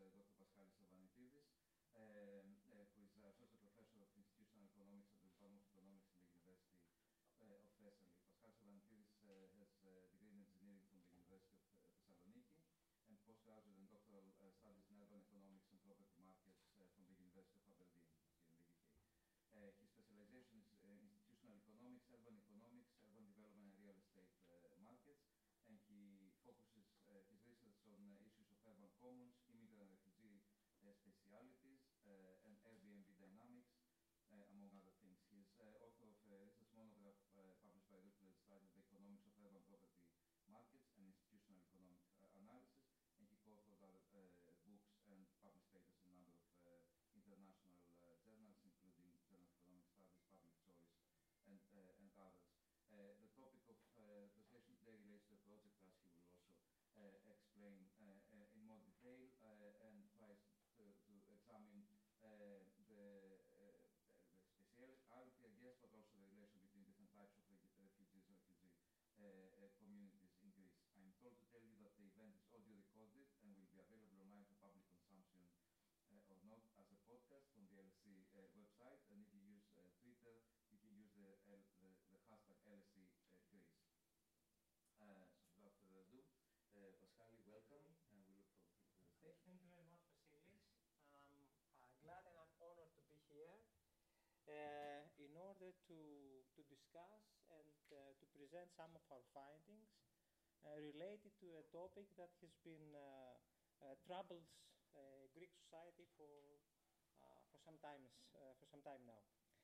Dr. Paskalis Sarvanitidis, who is Associate Professor of Institutional Economics at the Department of Economics in the University of Thessaly. Paskalis Sarvanitidis has a degree in engineering from the University of Thessaloniki and postgraduate and doctoral studies in urban economics and property markets from the University of Aberdeen here in the UK. His specialization is institutional economics, urban development and real estate markets, and he focuses his research on issues of urban commons, immigrant and refugee specialities, and Airbnb dynamics, among other things. He is author of a research monograph published by Routledge titled The Economics of Urban Property Markets and Institutional Economic Analysis, and he co-authored other books and published papers in a number of international journals, including Journal of Economic Studies, Public Choice, and others. The topic of presentation today relates to a project, as he will also explain in more detail, and tries to examine the speciality, I guess, but also the relation between different types of refugees and refugee communities in Greece. I'm told to tell you that the event is audio recorded and will be available online for public consumption or not as a podcast on the LSE website, and if you use Twitter, you can use the hashtag LSE Greece. So without further ado, Paskalis, welcome, and we look forward to the presentation. Thank you very much, Vasilis. I'm glad and I'm honored to be here in order to discuss and to present some of our findings related to a topic that has been troubles Greek society for some time now.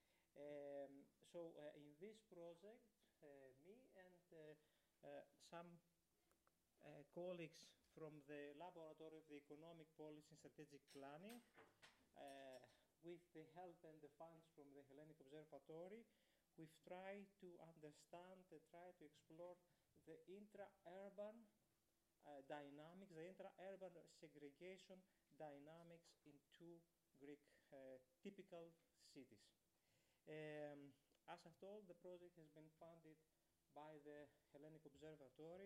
In this project, me and some colleagues from the Laboratory of the Economic Policy and Strategic Planning, with the help and the funds from the Hellenic Observatory, we've tried to understand and try to explore the intra-urban dynamics, the intra-urban segregation dynamics in two Greek typical cities. As I've told, the project has been funded by the Hellenic Observatory.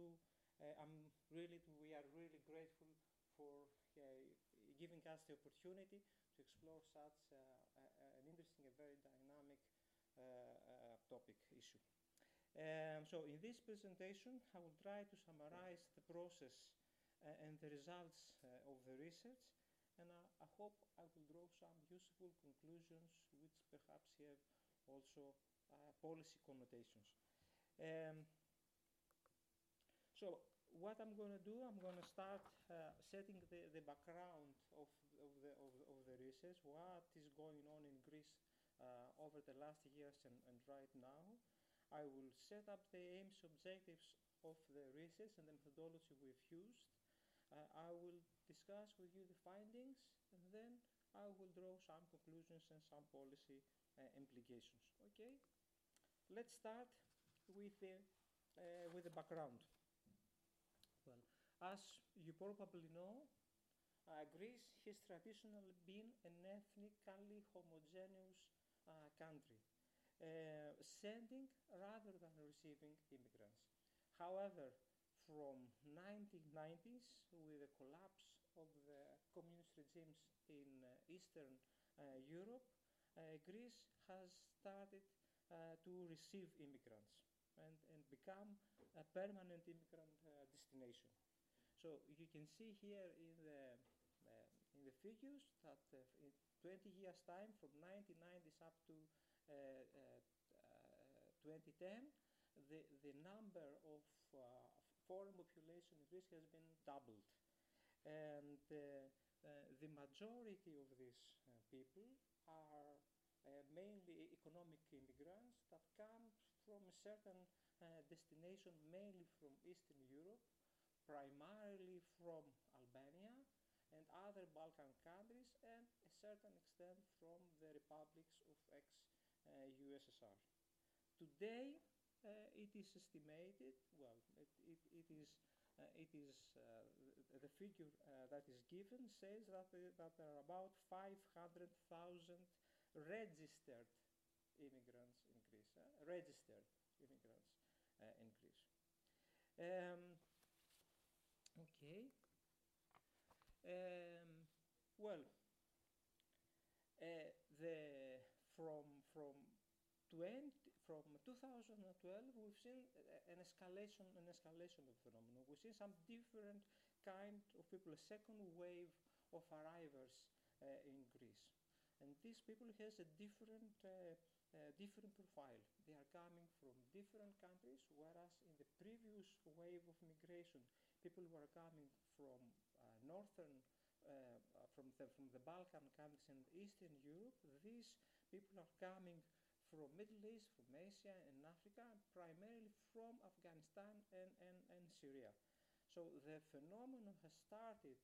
We are really grateful for giving us the opportunity to explore such an interesting and very dynamic topic issue. So in this presentation, I will try to summarize the process and the results of the research, and I hope I will draw some useful conclusions which perhaps have also policy connotations. So what I'm going to do, I'm going to start setting the background of the research, what is going on in Greece over the last years and right now. I will set up the aims, objectives of the research and the methodology we've used. I will discuss with you the findings, and then I will draw some conclusions and some policy implications. Okay? Let's start with the background. Well, as you probably know, Greece has traditionally been an ethnically homogeneous country, sending rather than receiving immigrants. However, from 1990s, with the collapse of the communist regimes in Eastern Europe, Greece has started to receive immigrants and become a permanent immigrant destination. So you can see here in the figures that in 20 years' time, from 1990s up to 2010, the number of foreign population in Greece has been doubled. And the majority of these people are mainly economic immigrants that come from a certain destination, mainly from Eastern Europe, primarily from Albania and other Balkan countries, and a certain extent from the republics of ex-USSR. Today, it is estimated, well, the figure that is given says that there are about 500,000 registered immigrants in Greece. Registered immigrants in Greece. Okay. Well, the from 20, from 2012, we've seen an escalation of the phenomenon. We've seen some different kind of people, a second wave of arrivals in Greece, and these people has a different profile. They are coming from different countries, whereas in the previous wave of migration, people were coming from northern, from the Balkan countries and Eastern Europe. These people are coming from Middle East, from Asia and Africa, primarily from Afghanistan and Syria. So the phenomenon has started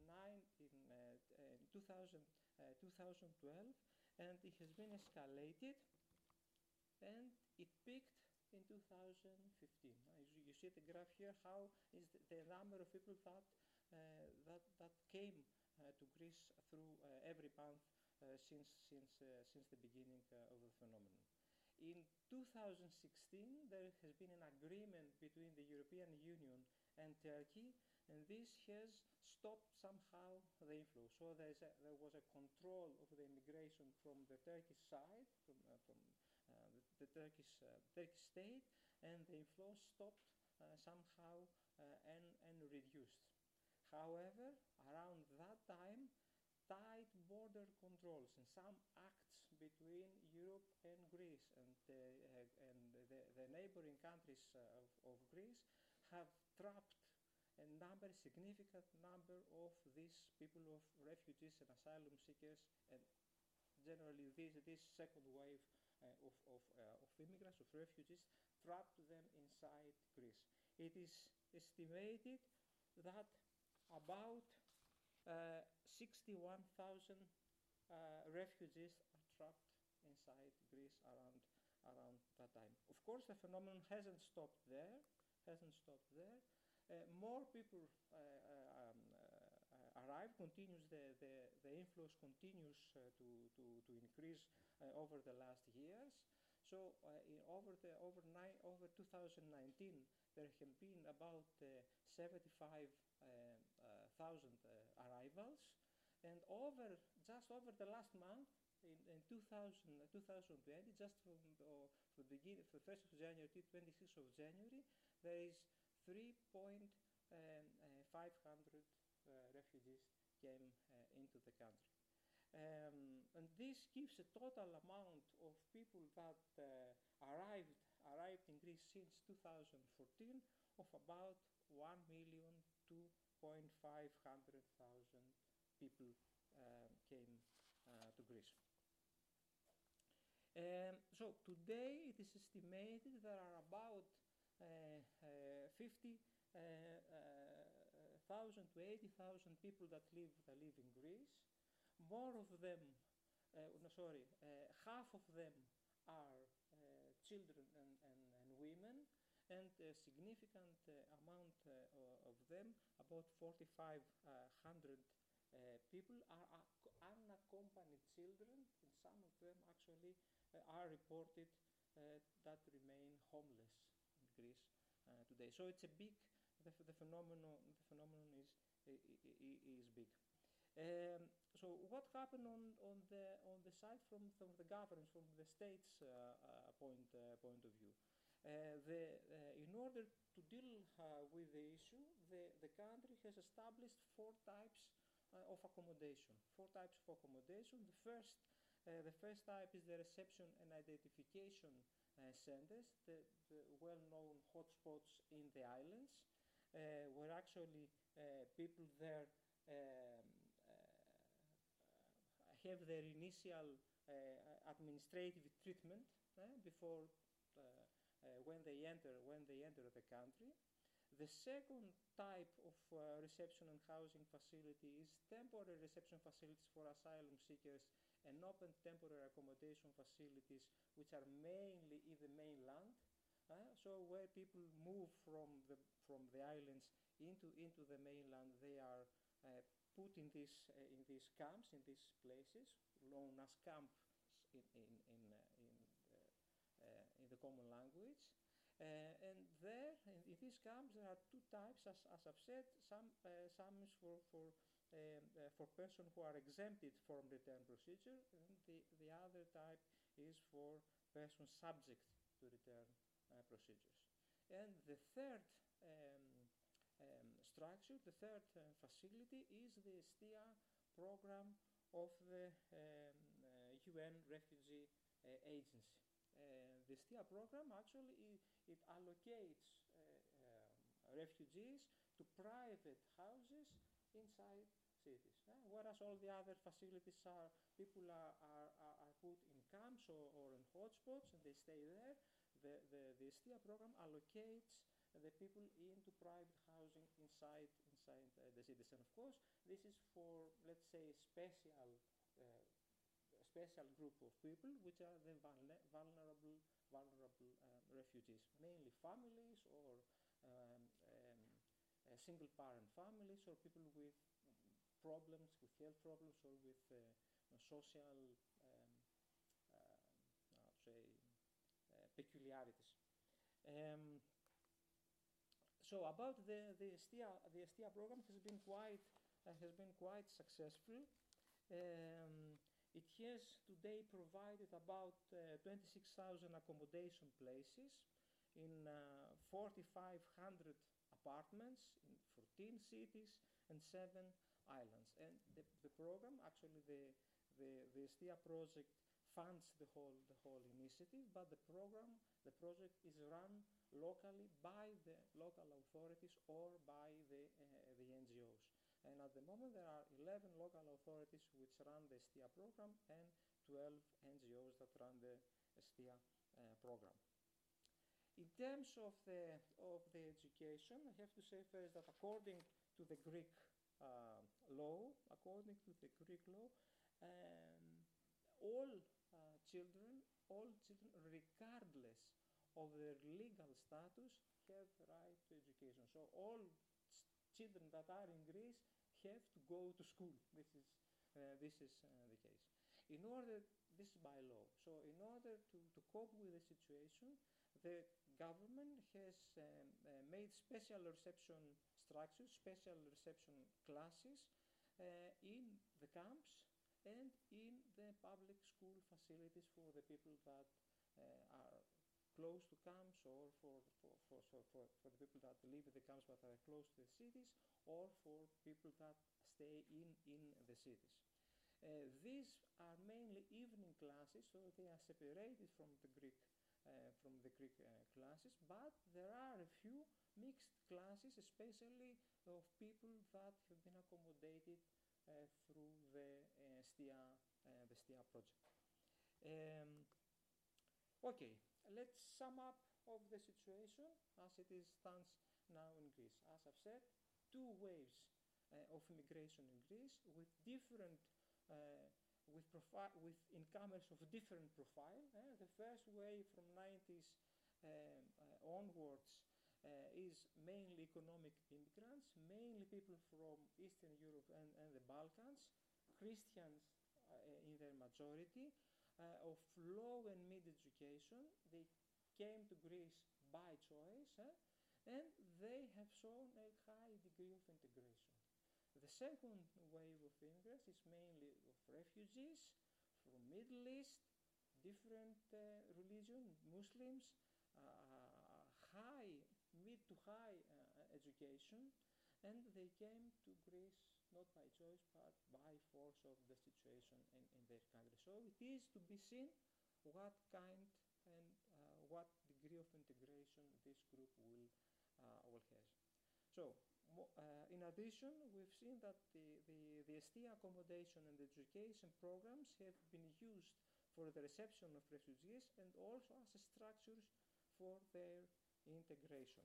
in 2012, and it has been escalated, and it peaked in 2015. You see the graph here, how is the number of people that came to Greece through every month since the beginning of the phenomenon. In 2016, there has been an agreement between the European Union and Turkey, and this has stopped somehow the inflow. So there was a control of the immigration from the Turkish side, from the Turkish state, and the inflow stopped somehow and reduced. However, around that time, tight border controls and some acts between Europe and Greece and the neighboring countries of Greece have trapped a significant number of these people, of refugees and asylum seekers, and generally this second wave of immigrants, of refugees, trapped them inside Greece. It is estimated that about 61,000 refugees are trapped inside Greece around that time. Of course, the phenomenon hasn't stopped there. More people arrive. Continues the inflows continues to increase over the last years. So over 2019, there have been about 75,000 arrivals, and just over the last month, in 2020, just from the beginning, from 1st of January to 26th of January, there is 3,500 refugees came into the country. And this gives a total amount of people that arrived in Greece since 2014 of about 1,250,000 people came to Greece. So today it is estimated there are about 50,000 to 80,000 people that live in Greece. More of them, half of them are children and women, and a significant amount of them, about 4,500 people, are unaccompanied children, and some of them actually are reported that remain homeless in Greece today. So it's a big, the phenomenon is big. So what happened on the side from the government, from the state's point of view? In order to deal with the issue, the country has established four types of accommodation. The first type is the reception and identification centers, the well-known hotspots in the islands, where actually people there have their initial administrative treatment before when they enter the country. The second type of reception and housing facility is temporary reception facilities for asylum seekers and open temporary accommodation facilities, which are mainly in the mainland. So where people move from the islands into the mainland, they are put in these camps, in these places known as camps in the common language. And there, in these camps, there are two types, as I've said. Some is for for persons who are exempted from return procedure, and the other type is for persons subject to return procedures. And the third structure, the third facility is the STIA program of the UN Refugee Agency. The STIA program actually it allocates refugees to private houses inside cities, whereas all the other facilities are people are put in camps or in hotspots and they stay there. The STIA program allocates the people into private housing inside the cities, and of course this is for, let's say, special group of people, which are the vulnerable refugees, mainly families or single parent families or people with problems, with health problems or with social peculiarities. So about the STIA program has been quite successful. It has today provided about 26,000 accommodation places in 4,500 apartments in 14 cities and 7 islands. And the program, actually the STIA project funds the whole initiative, but the project is run locally by the local authorities or by the NGOs. And at the moment there are 11 local authorities which run the STIA program and 12 NGOs that run the STIA program. In terms of the education, I have to say first that according to the Greek law, all children, regardless of their legal status, have the right to education. So all children that are in Greece have to go to school. This is the case. This is by law. So in order to cope with the situation, the government has made special reception structures, special reception classes in the camps and in the public school facilities for the people that are close to camps, or for the people that live in the camps but are close to the cities, or for people that stay in the cities. These are mainly evening classes, so they are separated from the Greek classes, but there are a few mixed classes, especially of people that have been accommodated through the STIA project. Okay, let's sum up of the situation as it stands now in Greece. As I've said, 2 waves of immigration in Greece with different with incomers of different profile. The first wave from 90s onwards is mainly economic immigrants, mainly people from Eastern Europe and the Balkans, Christians in their majority, of low and mid education. They came to Greece by choice, and they have shown a high degree of integration. The second wave of immigrants is mainly of refugees from Middle East, different religion, Muslims, mid to high education, and they came to Greece not by choice but by force of the situation in their country. So it is to be seen what kind and what degree of integration this group will have. So in addition, we've seen that the STIA accommodation and education programs have been used for the reception of refugees and also as structures for their integration.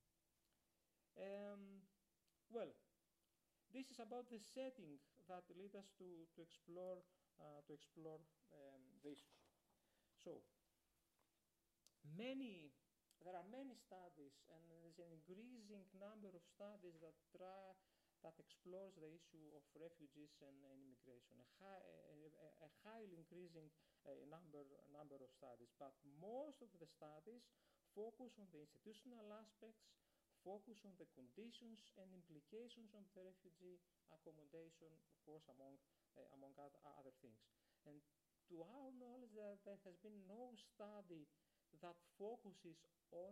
Well, this is about the setting that lead us to explore the issue. So there are many studies, and there's an increasing number of studies that explores the issue of refugees and immigration. A highly increasing number of studies, but most of the studies focus on the institutional aspects, focus on the conditions and implications of the refugee accommodation, of course, among other things. And to our knowledge, there has been no study that focuses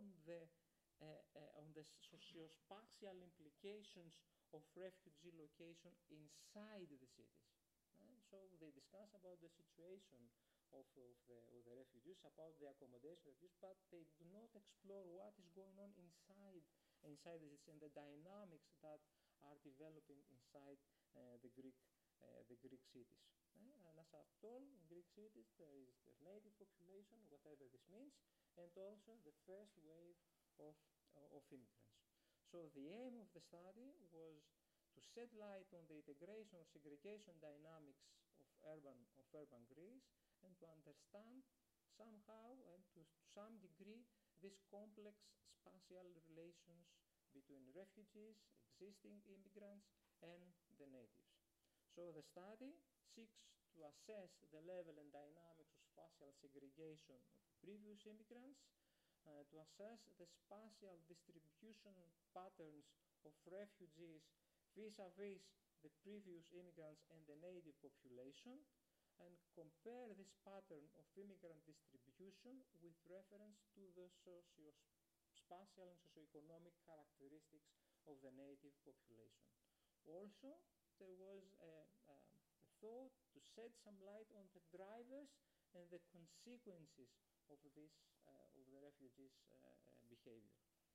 on the socio-spatial implications of refugee location inside the cities. So they discuss about the situation of the refugees, about the accommodation of refugees, but they do not explore what is going on inside the cities and the dynamics that are developing inside the Greek cities. And as I've told, in Greek cities there is the native population, whatever this means, and also the first wave of immigrants. So the aim of the study was to shed light on the integration of segregation dynamics of urban Greece, and to understand somehow and to some degree these complex spatial relations between refugees, existing immigrants, and the natives. So the study seeks to assess the level and dynamics of spatial segregation of previous immigrants, to assess the spatial distribution patterns of refugees vis-à-vis the previous immigrants and the native population, and compare this pattern of immigrant distribution with reference to the socio-spatial and socio-economic characteristics of the native population. Also, there was a thought to shed some light on the drivers and the consequences of the refugees' behavior.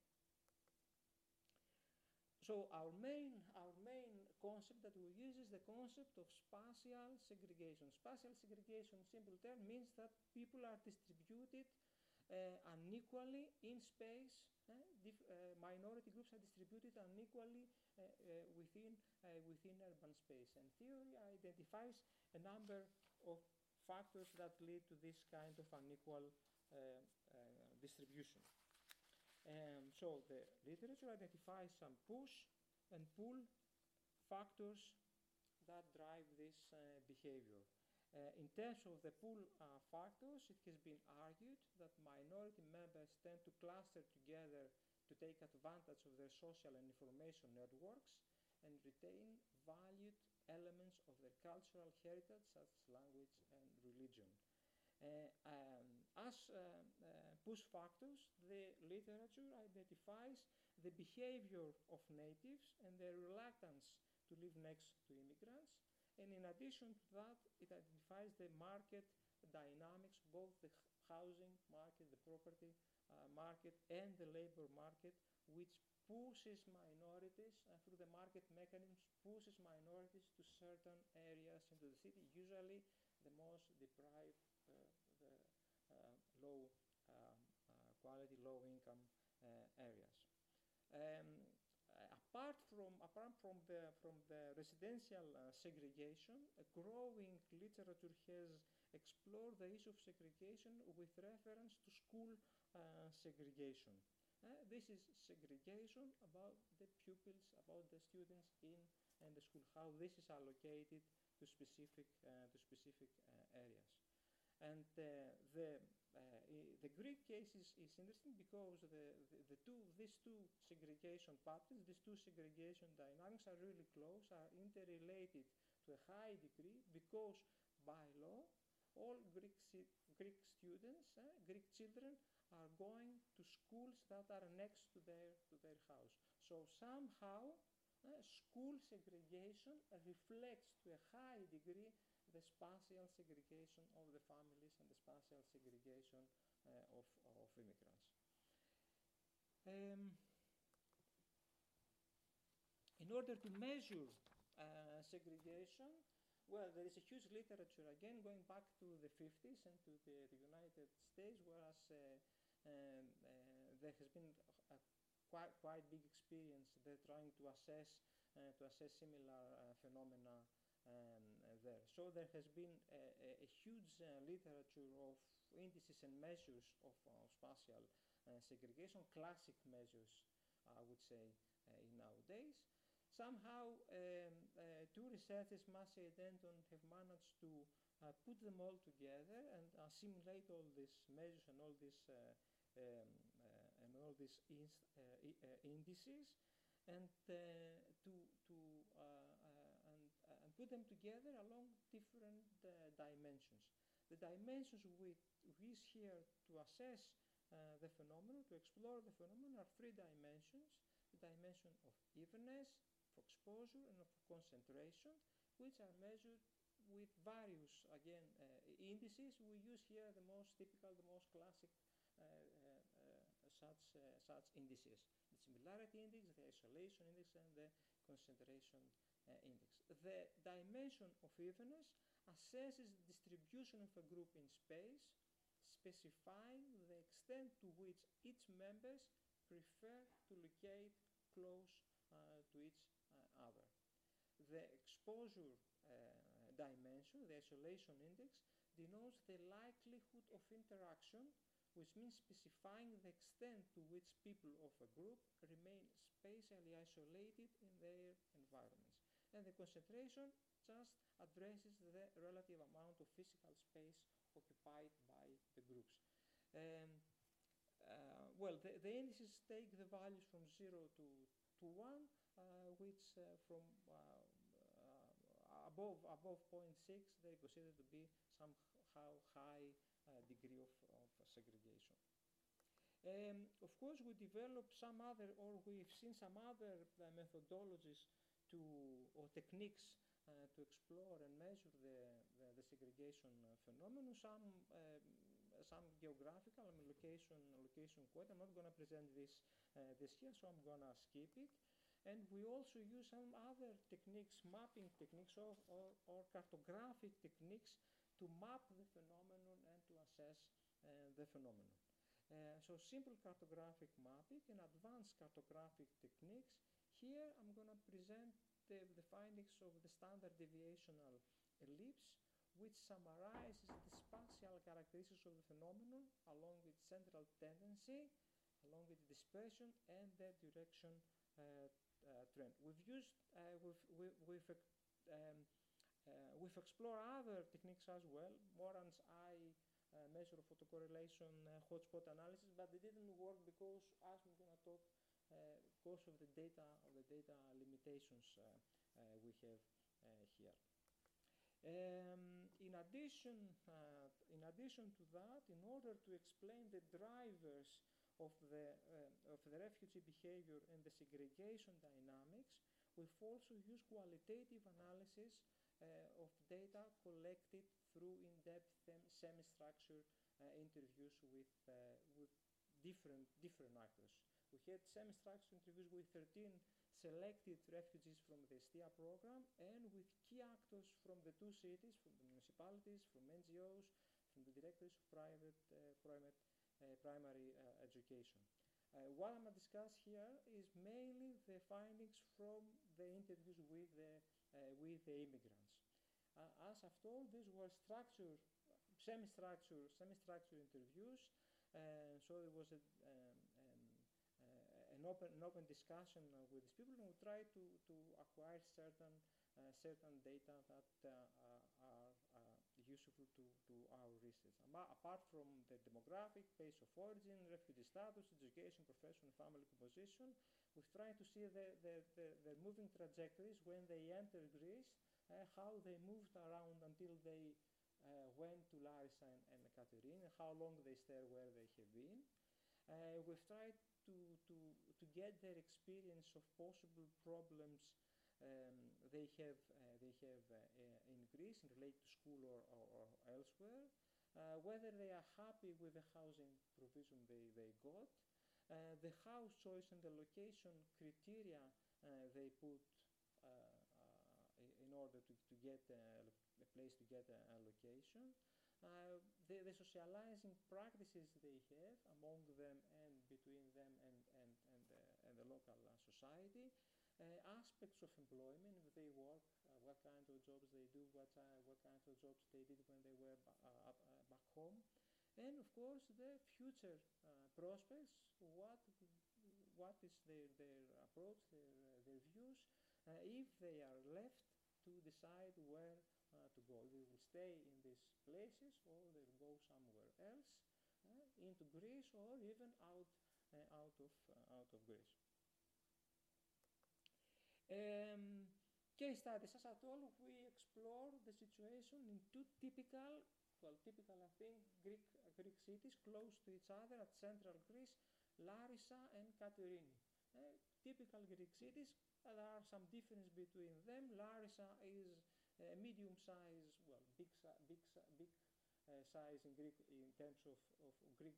So our main concept that we use is the concept of spatial segregation. Spatial segregation, in simple terms, means that people are distributed unequally in space. Minority groups are distributed unequally within urban space. And theory identifies a number of factors that lead to this kind of unequal distribution. So the literature identifies some push and pull factors that drive this behavior. In terms of the pull factors, it has been argued that minority members tend to cluster together to take advantage of their social and information networks and retain valued elements of their cultural heritage, such as language and religion. As push factors, the literature identifies the behavior of natives and their reluctance to live next to immigrants. And in addition to that, it identifies the market dynamics, both the housing market, the property market, and the labor market, which pushes minorities through the market mechanisms, pushes minorities to certain areas into the city, usually the most deprived, low quality, low income areas. Apart from the residential segregation, a growing literature has explored the issue of segregation with reference to school segregation. This is segregation about the pupils, about the students in the school, how this is allocated to specific areas. And the Greek case is interesting because these two segregation patterns, these two segregation dynamics are really close, are interrelated to a high degree, because by law, all Greek students, Greek children, are going to schools that are next to their house. So somehow, school segregation reflects to a high degree the spatial segregation of the families and the spatial segregation of immigrants. In order to measure segregation, well, there is a huge literature, again, going back to the 50s and to the United States, whereas there has been a quite big experience there trying to assess similar phenomena there. So there has been a huge literature of indices and measures of spatial segregation, classic measures, I would say, in nowadays. Somehow, two researchers, Massey and Denton, have managed to put them all together and simulate all these measures and all these and all these indices, and and put them together along different dimensions. The dimensions we use here to assess the phenomenon, to explore the phenomenon, are three dimensions: the dimension of evenness, of exposure, and of concentration, which are measured with various, again, indices. We use here the most typical, the most classic such indices: the similarity index, the isolation index, and the concentration index. The dimension of evenness assesses the distribution of a group in space, specifying the extent to which each members prefer to locate close to each other. The exposure dimension, the isolation index, denotes the likelihood of interaction, which means specifying the extent to which people of a group remain spatially isolated in their environments. And the concentration just addresses the relative amount of physical space occupied by the groups. Well, the indices take the values from 0 to 1, which from above 0.6 they consider to be somehow high degree of segregation. Of course, we developed some other, or we've seen some other methodologies or techniques to explore and measure the segregation phenomenon. Some geographical, location code. I'm not going to present this here, so I'm going to skip it. And we also use some other techniques, mapping techniques or cartographic techniques to map the phenomenon and to assess the phenomenon. So simple cartographic mapping and advanced cartographic techniques. Here I'm going to present the findings of the standard deviational ellipse, which summarizes the spatial characteristics of the phenomenon along with central tendency, along with dispersion and the direction trend. We've explored other techniques as well, Moran's eye measure of autocorrelation, hotspot analysis, but they didn't work because, as I'm going to talk, because of the data limitations we have here. In addition to that, in order to explain the drivers of the refugee behavior and the segregation dynamics, we've also used qualitative analysis of data collected through in-depth semi-structured interviews with different actors. We had semi-structured interviews with 13 selected refugees from the STIA program and with key actors from the two cities, from the municipalities, from NGOs, from the directors of primary education. What I'm going to discuss here is mainly the findings from the interviews with the immigrants. As I've told, these were semi-structured interviews, so there was an open discussion with these people, and we tried to acquire certain data that are useful to our research. Apart from the demographic, place of origin, refugee status, education, profession, and family composition, we've tried to see their moving trajectories when they entered Greece, how they moved around until they went to Larissa and Katerini, how long they stayed where they have been. We've tried to get their experience of possible problems they have in Greece in relation to school or elsewhere, whether they are happy with the housing provision they got, the house choice and the location criteria they put in order to get a place to get a location, the socializing practices they have among them and between them and the local society, aspects of employment, if they work, what kind of jobs they do, what kind of jobs they did when they were back home, and of course the future prospects, what is their approach, their views, if they are left to decide where to go. They will stay in these places or they will go somewhere else, into Greece or even out out of Greece. Case studies, as I told, we explore the situation in two typical I think, Greek cities close to each other at central Greece, Larissa and Katerini. Typical Greek cities, there are some difference between them. Larissa is medium-sized, well, big size in Greek in terms of Greek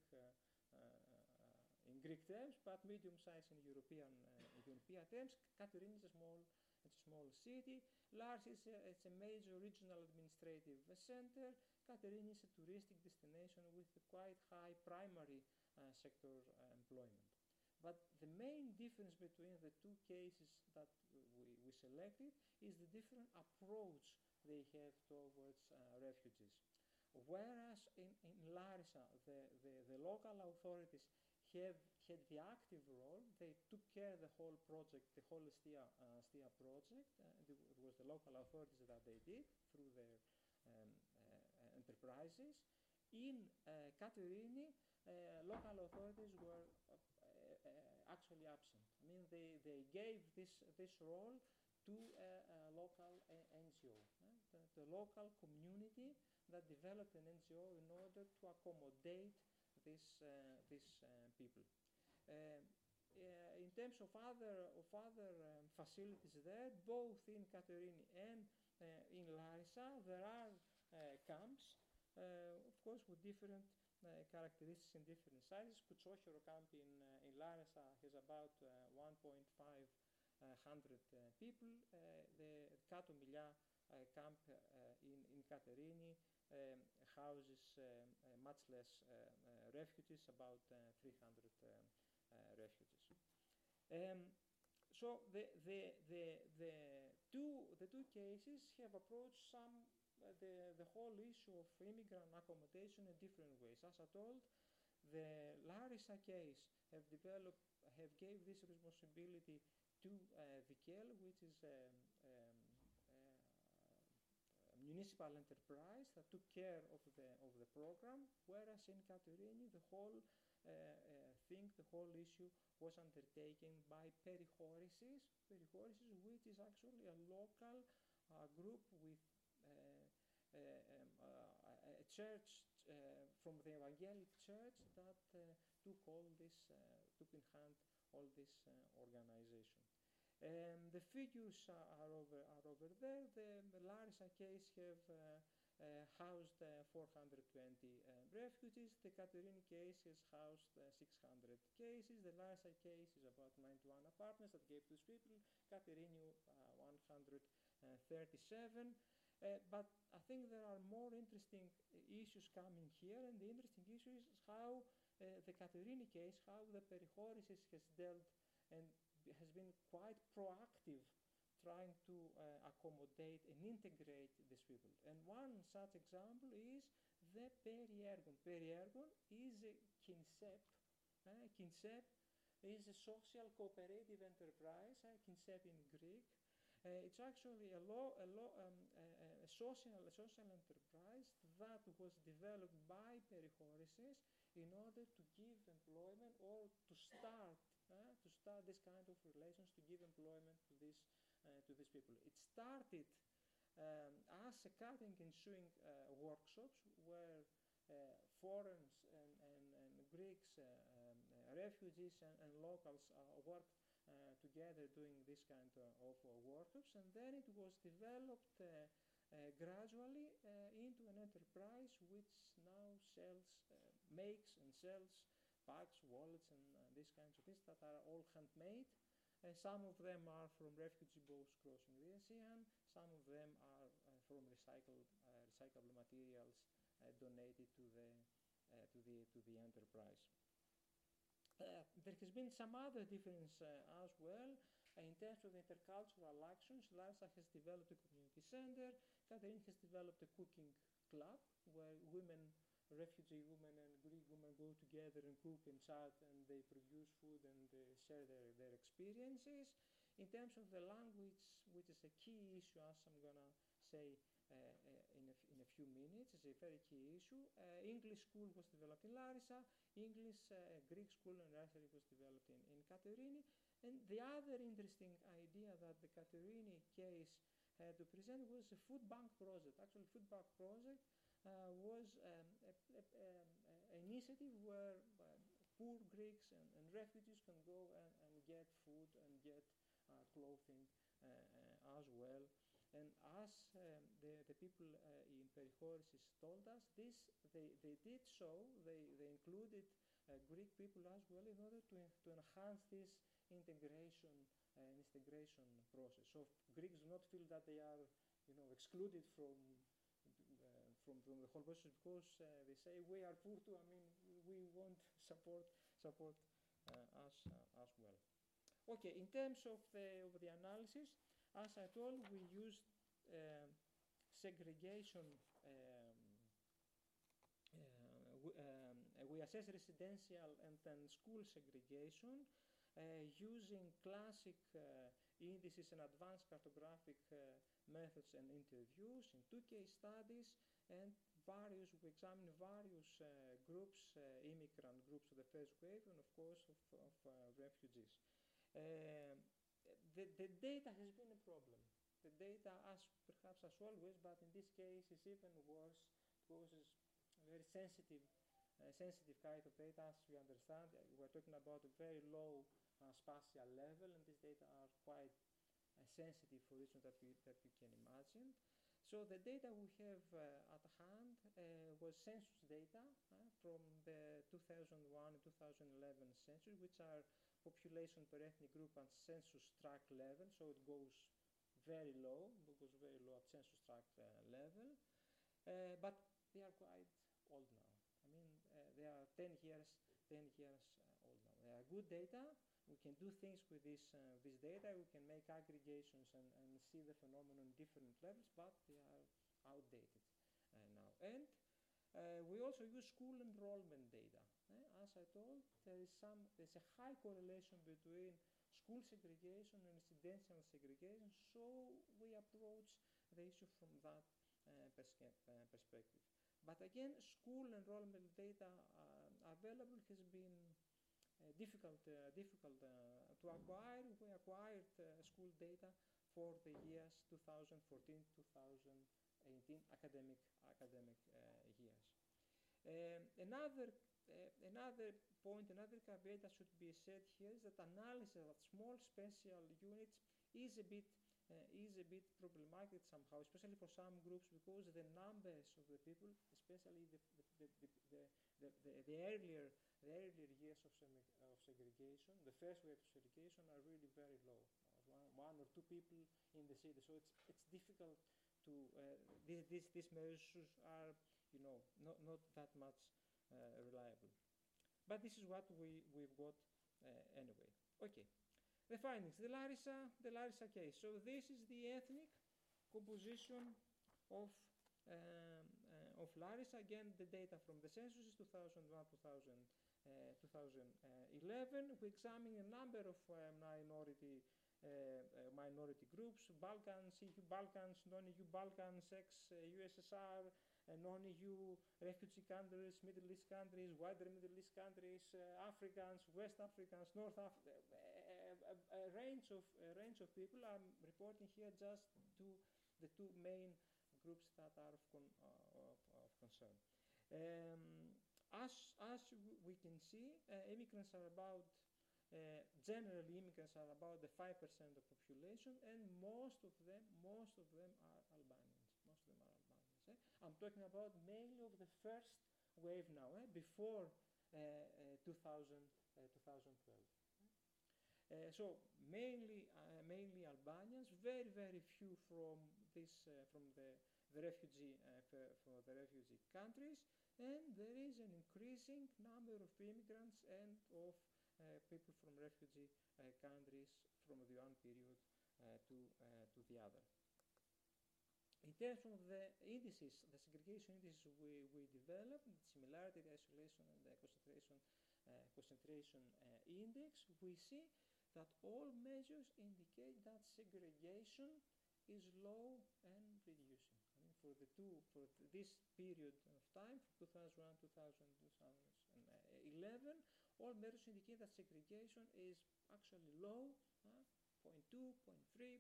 in Greek terms, but medium-sized in European terms. Katerini is a small city. Larissa it's a major regional administrative center. Katerini is a touristic destination with a quite high primary sector employment. But the main difference between the two cases that we selected is the different approach they have towards refugees. Whereas in Larissa, the local authorities had the active role. They took care of the whole project, the whole STIA project. It was the local authorities that they did through their enterprises. In Katerini, local authorities were actually absent. I mean, they gave this role to a local NGO, the local community that developed an NGO in order to accommodate these people. In terms of other facilities there, both in Katerini and in Larissa, there are camps, of course, with different characteristics in different sizes. Kutsochero camp in Larissa has about 1,500 people. The Kato Milia camp in Katerini houses much less refugees, about 300 refugees. So the two cases have approached the whole issue of immigrant accommodation in different ways. As I told, the Larissa case have gave this responsibility to Vikel, which is a municipal enterprise that took care of the program, whereas in Katerini the whole issue was undertaken by Perichoresis, which is actually a local group with a church from the Evangelic Church that took in hand all this organization. The figures are over there. The Larissa case have housed 420 refugees. The Katerini case has housed 600 cases. The Larissa case is about 91 apartments that gave to these people. Katerini 137. But I think there are more interesting issues coming here, and the interesting issue is how the Katerini case, how the Perichoresis has dealt and has been quite proactive trying to accommodate and integrate these people. And one such example is the Periergon. Periergon is a KINSEP. KINSEP is a social cooperative enterprise, KINSEP in Greek. It's actually a social enterprise that was developed by Perichoresis in order to give employment or to start this kind of relations, to give employment to these people. It started as a cutting and sewing workshops where foreigners and Greeks, refugees and locals worked together doing this kind of workshops, and then it was developed gradually into an enterprise which now makes and sells bags, wallets, and these kinds of things that are all handmade. Some of them are from refugee boats crossing the ocean. Some of them are from recyclable materials donated to the enterprise. There has been some other difference as well in terms of intercultural actions. Larissa has developed a community center. Katerini has developed a cooking club where refugee women and Greek women go together and cook and chat, and they produce food and share their experiences. In terms of the language, which is a key issue, as I'm going to say in a few minutes. It's a very key issue. English school was developed in Larissa. English Greek school and nursery was developed in Katerini. And the other interesting idea that the Katerini case had to present was a food bank project. Actually, food bank project was an initiative where poor Greeks and refugees can go and get food and get clothing as well. And as the people in Perichoresis told us, they did so. They included Greek people as well in order to enhance this integration process. So Greeks do not feel that they are excluded from the whole process, because they say we are poor too. I mean, we want support us as well. Okay, in terms of the analysis, as I told, we used segregation. We assess residential and then school segregation using classic indices and advanced cartographic methods and interviews in 2 case studies, and we examined various groups, immigrant groups of the first wave, and of course of refugees. The data has been a problem. The data, perhaps as always, but in this case is even worse, because it's very sensitive kind of data. As we understand, we're talking about a very low spatial level, and these data are quite sensitive for reasons that you can imagine. So the data we have at hand was census data from the 2001 and 2011 census, which are population per ethnic group and census tract level. So it goes very low. It goes very low at census tract level, but they are quite old now. I mean, they are 10 years old now. They are good data. We can do things with this data. We can make aggregations and see the phenomenon in different levels, but they are outdated now. And we also use school enrollment data. As I told, there's a high correlation between school segregation and residential segregation, so we approach the issue from that perspective. But again, school enrollment data available has been difficult to acquire. We acquired school data for the years 2014-2018 academic years. Another point, another caveat that should be said here is that analysis of small spatial units is a bit problematic somehow, especially for some groups, because the numbers of the people, especially the earlier years of segregation, the first wave of segregation, are really very low. One or two people in the city, so it's difficult to. These measures are, not that much reliable. But this is what we've got anyway. Okay. The findings, the Larissa case. So this is the ethnic composition of Larissa. Again, the data from the census is 2001-2011. We examine a number of minority groups: Balkans, EU Balkans, non-EU Balkans, ex-USSR, non-EU refugee countries, Middle East countries, wider Middle East countries, Africans, West Africans, North Africa. A range of people. I'm reporting here just the two main groups that are of concern. As we can see, immigrants are about generally immigrants are about the 5% of population, and most of them are Albanians. I'm talking about mainly of the first wave now, before 2012. So mainly Albanians, very few from the refugee countries, and there is an increasing number of immigrants and of people from refugee countries from the one period to the other. In terms of the indices, the segregation indices we developed, the similarity, the isolation, and the concentration index, we see that all measures indicate that segregation is low and reducing. I mean, this period of time, from 2001, 2000, 2011, all measures indicate that segregation is actually low, 0.2, 0.3,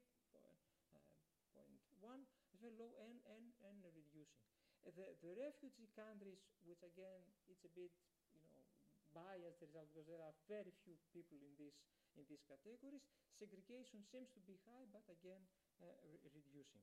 0.1, it's very low and reducing. The refugee countries, which again it's a bit biased result because there are very few people in these categories, segregation seems to be high, but again reducing.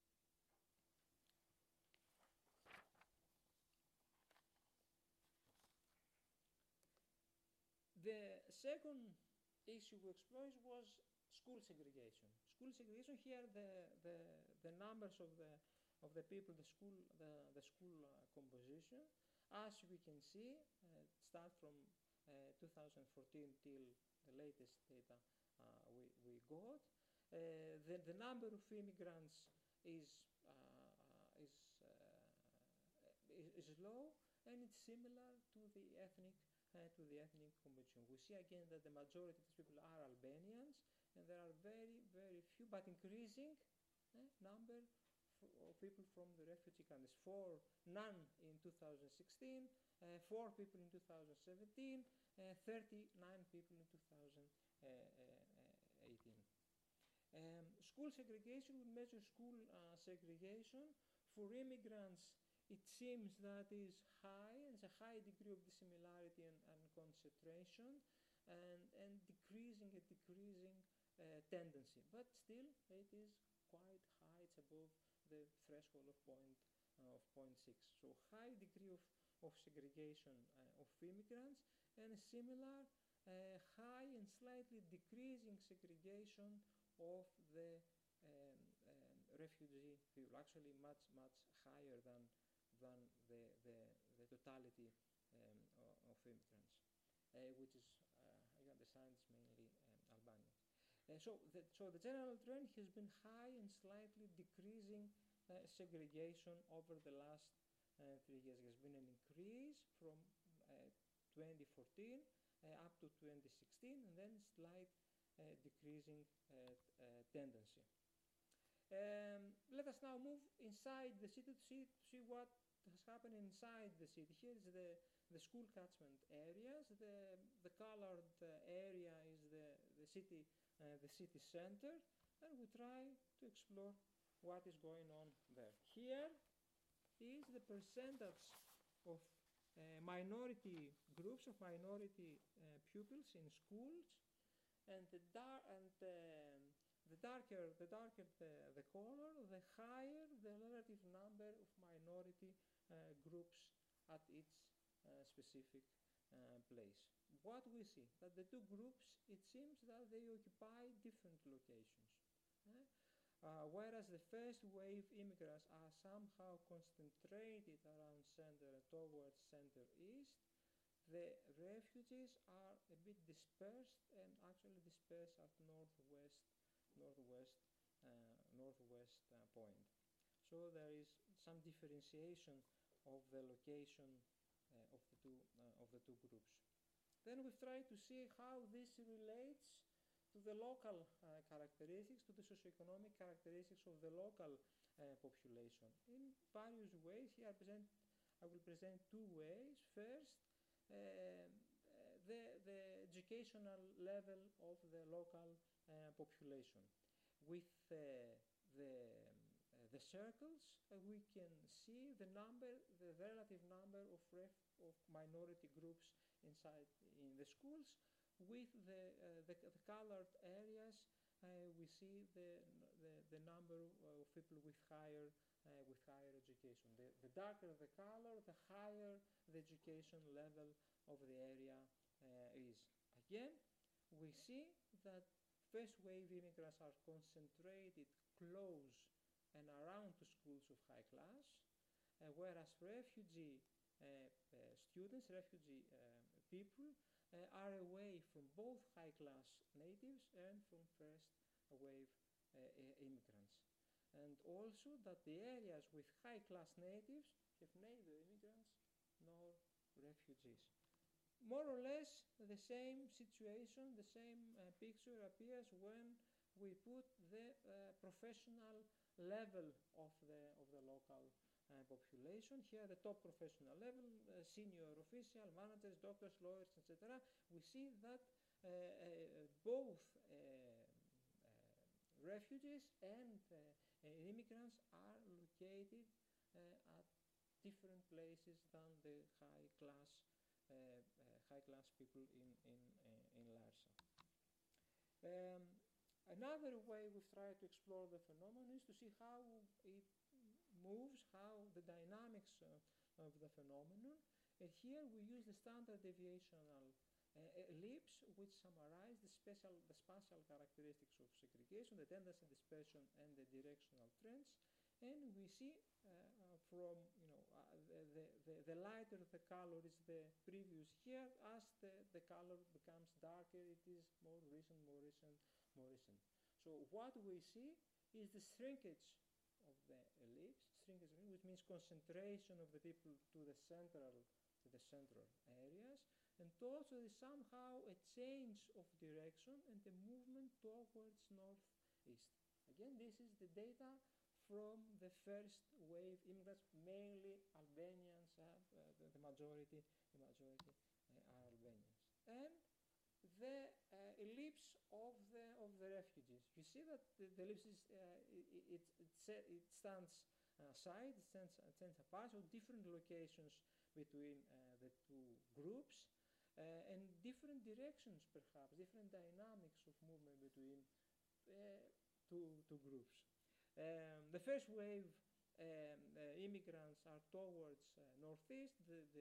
The second issue we explored was school segregation. School segregation here, the numbers of the people, the school composition, as we can see, start from 2014 till the latest data we got. The number of immigrants is low, and it's similar to the ethnic composition. We see again that the majority of these people are Albanians, and there are very, very few, but increasing number of people from the refugee countries. None in 2016, 4 people in 2017, 39 people in 2018. School segregation, we measure school segregation. For immigrants, it seems that is high, there's a high degree of dissimilarity and concentration, and decreasing tendency, but still it is quite high, it's above the threshold of 0.6. So high degree of segregation of immigrants, and a similar high and slightly decreasing segregation of the refugee people, actually much higher than the totality of immigrants, which is you understand is mainly Albanians. So the general trend has been high and slightly decreasing segregation over the last 3 years. There has been an increase from 2014 up to 2016, and then slight decreasing tendency. Let us now move inside the city to see what has happened inside the city. Here is the school catchment areas. The colored area is the city center, and we try to explore what is going on there. Here is the percentage of minority groups, of minority pupils in schools, and the darker the color, the higher the relative number of minority groups at each specific place. What we see, that the two groups, it seems that they occupy different locations. Whereas the first wave immigrants are somehow concentrated around center, towards center east, the refugees are a bit dispersed, and actually dispersed at northwest point. So there is some differentiation of the location of the two groups. Then we try to see how this relates to the local characteristics, to the socioeconomic characteristics of the local population in various ways. Here I will present 2 ways. First, the educational level of the local population. With the circles, we can see the relative number of minority groups inside in the schools. With the colored areas, we see the number of people with higher education. The darker the color, the higher the education level of the area is. Again, we see that first wave immigrants are concentrated close and around to schools of high class, whereas refugee students, refugee people are away from both high class natives and from first wave immigrants. And also that the areas with high class natives have neither immigrants nor refugees. More or less the same situation, the same picture appears when we put the professional level of the local population. Here, the top professional level, senior official, managers, doctors, lawyers, etc. We see that both refugees and immigrants are located at different places than the high class people in Larsa. Another way we've tried to explore the phenomenon is to see how it moves, how the dynamics of the phenomenon. And here we use the standard deviational ellipse, which summarizes the spatial characteristics of segregation, the tendency, dispersion, and the directional trends. And we see from the lighter the color is the previous year, as the color becomes darker, it is more recent. So what we see is the shrinkage of the ellipse, which means concentration of the people to the central areas, and also is somehow a change of direction and a movement towards northeast. Again, this is the data from the first wave immigrants, mainly Albanians. The majority are Albanians. And the ellipse of the refugees. You see that the ellipse is it stands aside, it stands apart, so different locations between the two groups, and different directions, perhaps different dynamics of movement between two groups. The first wave immigrants are towards northeast.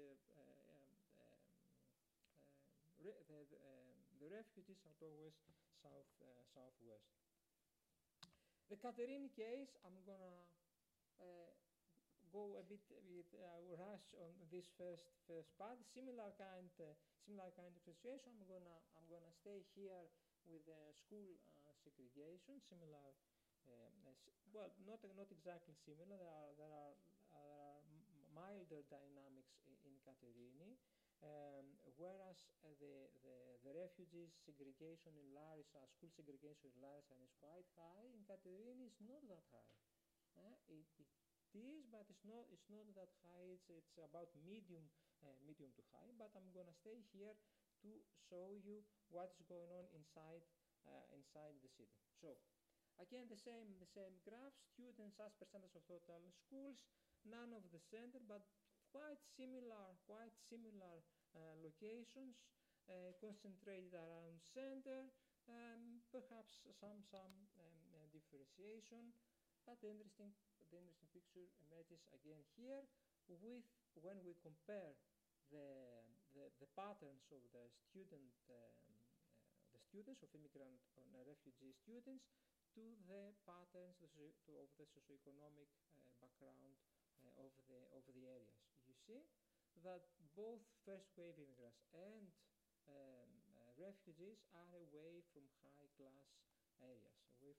The refugees are towards southwest. The Katerini case, I'm gonna go a bit rush on this first part. Similar kind of situation. I'm gonna stay here with school segregation. Similar, well, not exactly similar. There are milder dynamics in Katerini. Whereas the refugees segregation in Larissa, school segregation in Larissa is quite high, in Katerini it's not that high. It is, but it's not that high. It's about medium to high. But I'm gonna stay here to show you what is going on inside the city. So again, the same graph. Students as percentage of total schools. None of the center, but quite similar locations concentrated around center, perhaps some differentiation, but the interesting picture emerges again here with when we compare the patterns of the students of immigrant and refugee students to the patterns of the socioeconomic background of the areas. You see that both first wave immigrants and refugees are away from high class areas,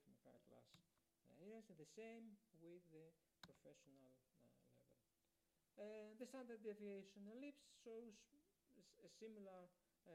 and the same with the professional level. The standard deviation ellipse shows a similar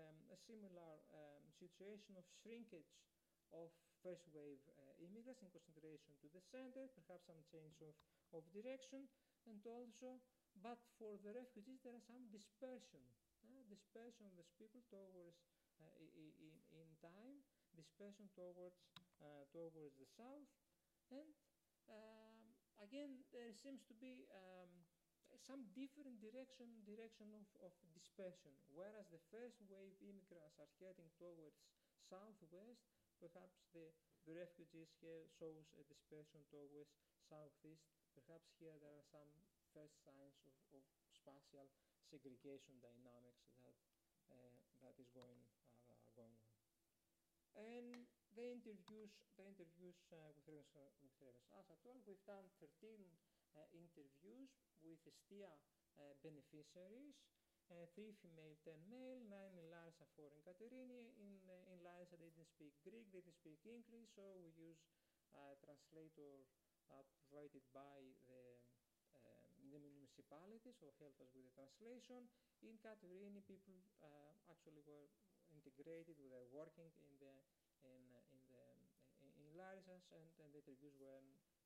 situation of shrinkage of first wave immigrants in concentration to the center, perhaps some change of direction, and also, but for the refugees there is some dispersion of these people towards in time, dispersion towards the south, and again there seems to be some different direction of dispersion. Whereas the first wave immigrants are heading towards southwest, perhaps the refugees here shows a dispersion towards southeast. Perhaps here there are some first signs of spatial segregation dynamics that is going on. And the interviews with Reverend Asatol, we've done 13 interviews with STIA beneficiaries, 3 female, 10 male, 9 in Larissa, 4 in Katerini. In Larissa they didn't speak Greek, they didn't speak English, so we use a translator provided by the municipality, so helped us with the translation. In Katerini, people actually were integrated, were working in Larissa, and the interviews were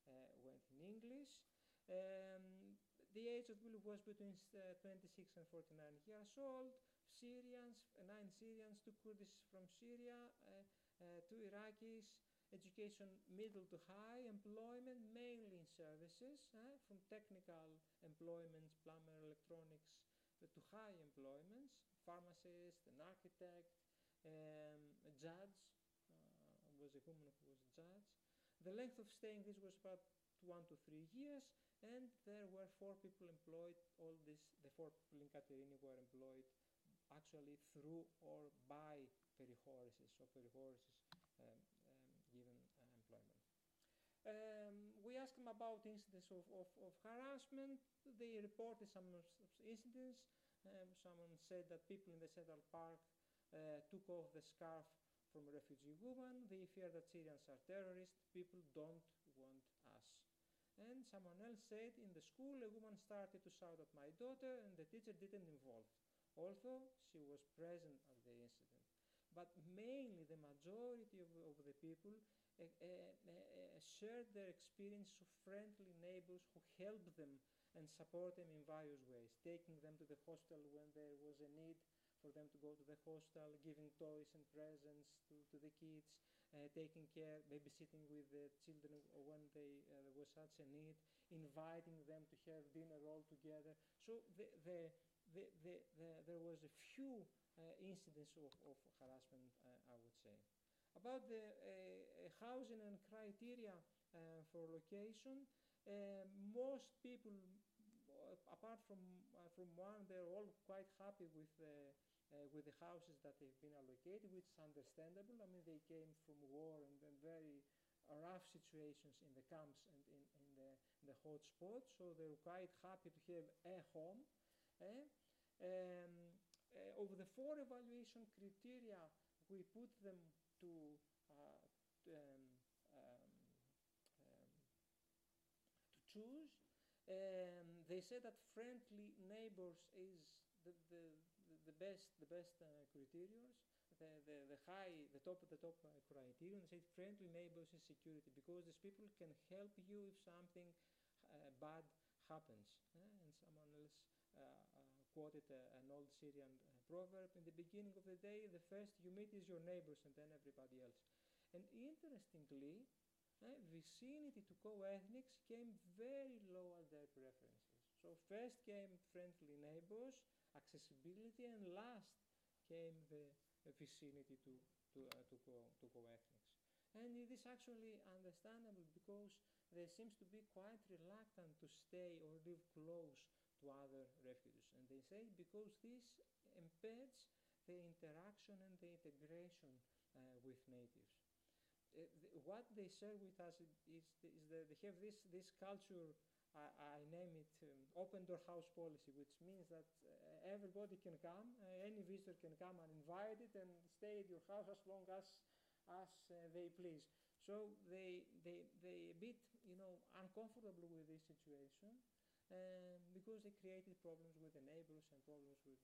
went in English. The age of Billy was between 26 and 49 years old. Syrians, 9 Syrians, 2 Kurdish from Syria, 2 Iraqis. Education middle to high, employment mainly in services, from technical employments, plumber, electronics, to high employments, pharmacist, an architect, a judge, was a woman who was a judge. The length of staying this was about 1 to 3 years, and there were 4 people employed. All this, the 4 people in Katerini were employed actually through or by Perihorsis, so Perihorsis given employment. We asked them about incidents of harassment. They reported some incidents. Someone said that people in the Central Park took off the scarf from a refugee woman. They fear that Syrians are terrorists. People don't want us. And someone else said, in the school, a woman started to shout at my daughter, and the teacher didn't involve, although she was present at the incident. But mainly the majority of the people shared their experience of friendly neighbors who helped them and support them in various ways, taking them to the hostel when there was a need for them to go to the hostel, giving toys and presents to the kids, taking care, babysitting with the children when there was such a need, inviting them to have dinner all together. So there was a few incidents of harassment, I would say. About the housing and criteria for location, most people, apart from one, they're all quite happy with the houses that they've been allocated, which is understandable. I mean, they came from war and very rough situations in the camps and in the hot spots, so they're quite happy to have a home. Over the 4 evaluation criteria, we put them to choose. They said that friendly neighbors is the best criteria. The top criterion. They said friendly neighbors is security, because these people can help you if something bad happens. And someone else quoted an old Syrian proverb: in the beginning of the day, the first you meet is your neighbors, and then everybody else. And interestingly, vicinity to co-ethnics came very low at their preferences. So first came friendly neighbors, accessibility, and last came the vicinity to co-ethnics. And it is actually understandable, because there seems to be quite reluctant to stay or live close to other refugees. And they say because this impedes the interaction and the integration with natives. What they share with us is that they have this culture, I name it open door house policy, which means that everybody can come, any visitor can come uninvited and stay at your house as long as they please. So they a bit, uncomfortable with this situation, because they created problems with the neighbors and problems with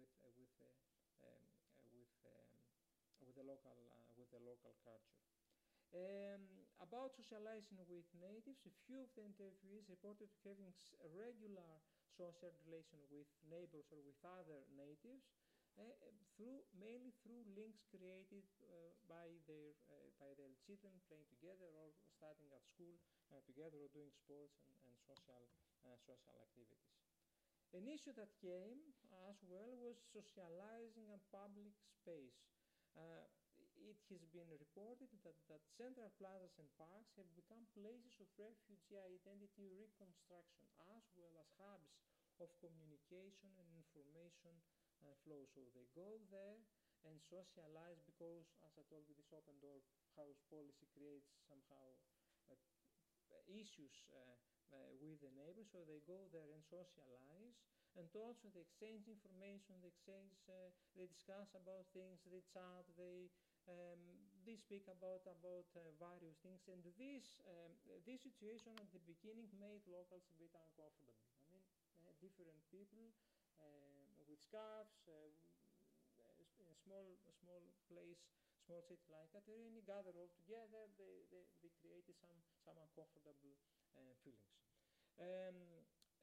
the local culture. About socializing with natives, a few of the interviewees reported having regular social relation with neighbors or with other natives, mainly through links created by their children playing together or studying at school together or doing sports and social activities. An issue that came as well was socializing and public space. It has been reported that central plazas and parks have become places of refugee identity reconstruction, as well as hubs of communication and information flow. So they go there and socialize, because, as I told you, this open door house policy creates somehow issues with the neighbors. So they go there and socialize, and also they exchange information, they discuss about things, they chat, they speak about various things. And this situation at the beginning made locals a bit uncomfortable. I mean, different people with scarves, in a small small city like Katerini, gathered all together, they created some uncomfortable feelings. Um,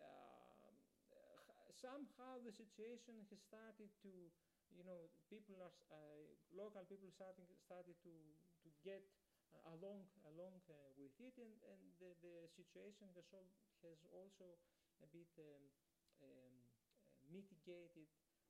Somehow the situation has started to, people are local people started to get along with it, and the situation has also a bit mitigated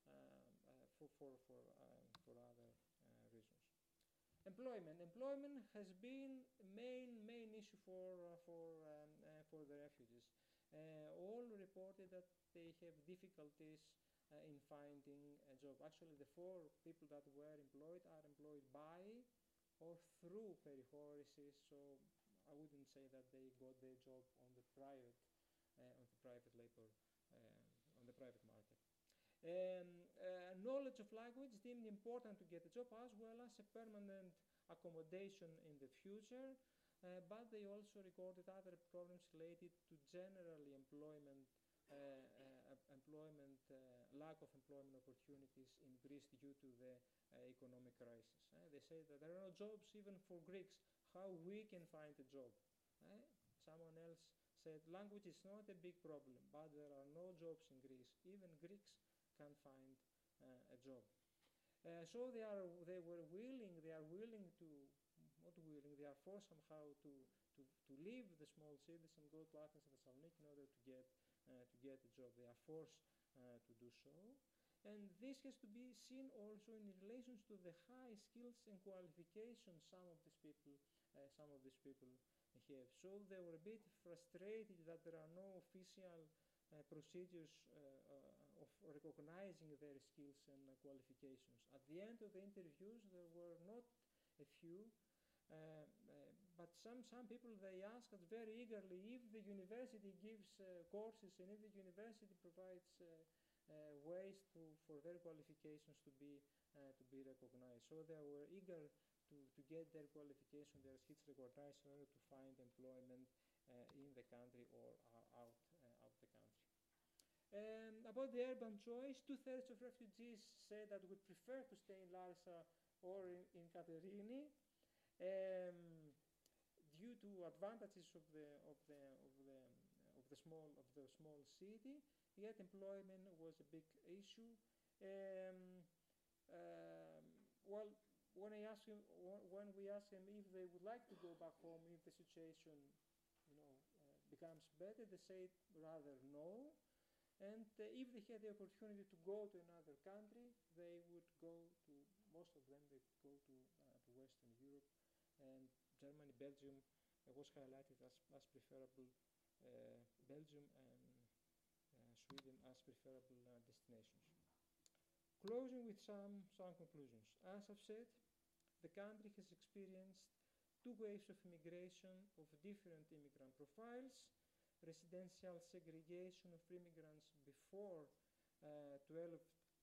for other reasons. Employment has been main issue for the refugees. All reported that they have difficulties in finding a job. Actually, the 4 people that were employed are employed by or through perichoresis, so I wouldn't say that they got their job on the private labor, on the private market. Knowledge of language deemed important to get a job, as well as a permanent accommodation in the future, but they also recorded other problems related to generally lack of employment opportunities in Greece due to the economic crisis. They say that there are no jobs even for Greeks. How we can find a job? Someone else said language is not a big problem, but there are no jobs in Greece. Even Greeks can't find a job. So they are forced somehow to leave the small cities and go to Athens and Thessaloniki in order to get a job. They are forced to do so. And this has to be seen also in relation to the high skills and qualifications some of these people have. So they were a bit frustrated that there are no official procedures of recognizing their skills and qualifications. At the end of the interviews, there were not a few, but some people, they asked us very eagerly if the university gives courses and if the university provides ways for their qualifications to be recognized. So they were eager to get their qualification, their skills recognized in order to find employment in the country or out the country. About the urban choice, 2/3 of refugees say that would prefer to stay in Larissa or in Katerini due to advantages of the small city. Yet employment was a big issue. Well, when we asked them if they would like to go back home if the situation, becomes better, they said rather no. And if they had the opportunity to go to another country, they would go to, most of them, they go to Western Europe, and Germany, Belgium was highlighted as preferable, Belgium and Sweden as preferable destinations. Closing with some conclusions. As I've said, the country has experienced 2 waves of immigration of different immigrant profiles. Residential segregation of immigrants before 2012,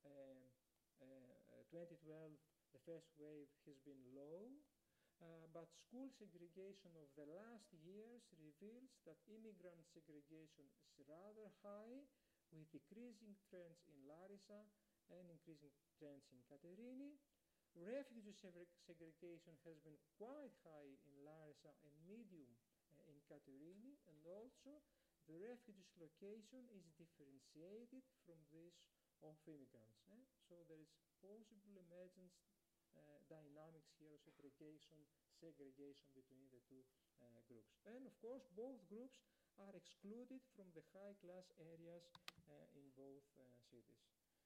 the first wave has been low, but school segregation of the last years reveals that immigrant segregation is rather high, with decreasing trends in Larissa and increasing trends in Katerini. Refugee segregation has been quite high in Larissa and medium in Katerini, and also the refugees' location is differentiated from this of immigrants. So there is possible emergence dynamics here of segregation between the 2 groups. And of course, both groups are excluded from the high-class areas in both cities.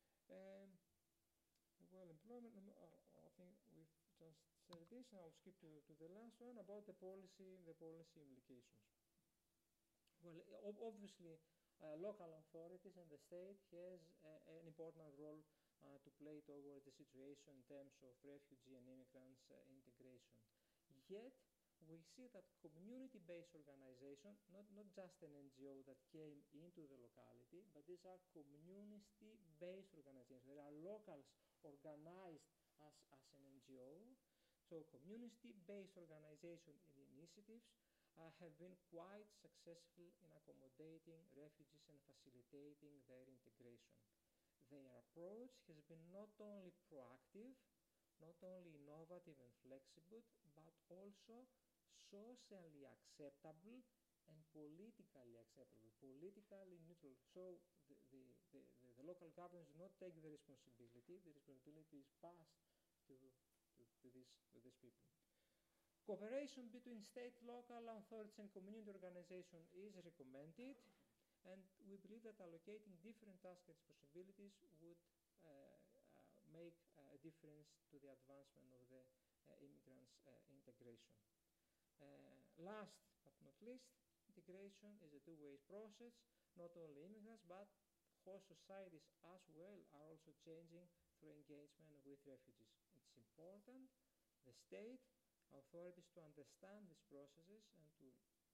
Well, employment, I think we've just said this, and I'll skip to the last one about the policy implications. Well, obviously, local authorities and the state has an important role to play towards the situation in terms of refugee and immigrants integration. Yet, we see that community-based organization, not just an NGO that came into the locality, but these are community-based organizations. There are locals organized as an NGO. So community-based organization and initiatives have been quite successful in accommodating refugees and facilitating their integration. Their approach has been not only proactive, not only innovative and flexible, but also socially acceptable and politically acceptable, politically neutral. So the local governments do not take the responsibility. The responsibility is passed to these people. Cooperation between state, local authorities and community organizations is recommended, and we believe that allocating different tasks and responsibilities would make a difference to the advancement of the immigrants' integration. Last but not least, integration is a two-way process. Not only immigrants, but host societies as well are also changing through engagement with refugees. It's important the state authorities to understand these processes and to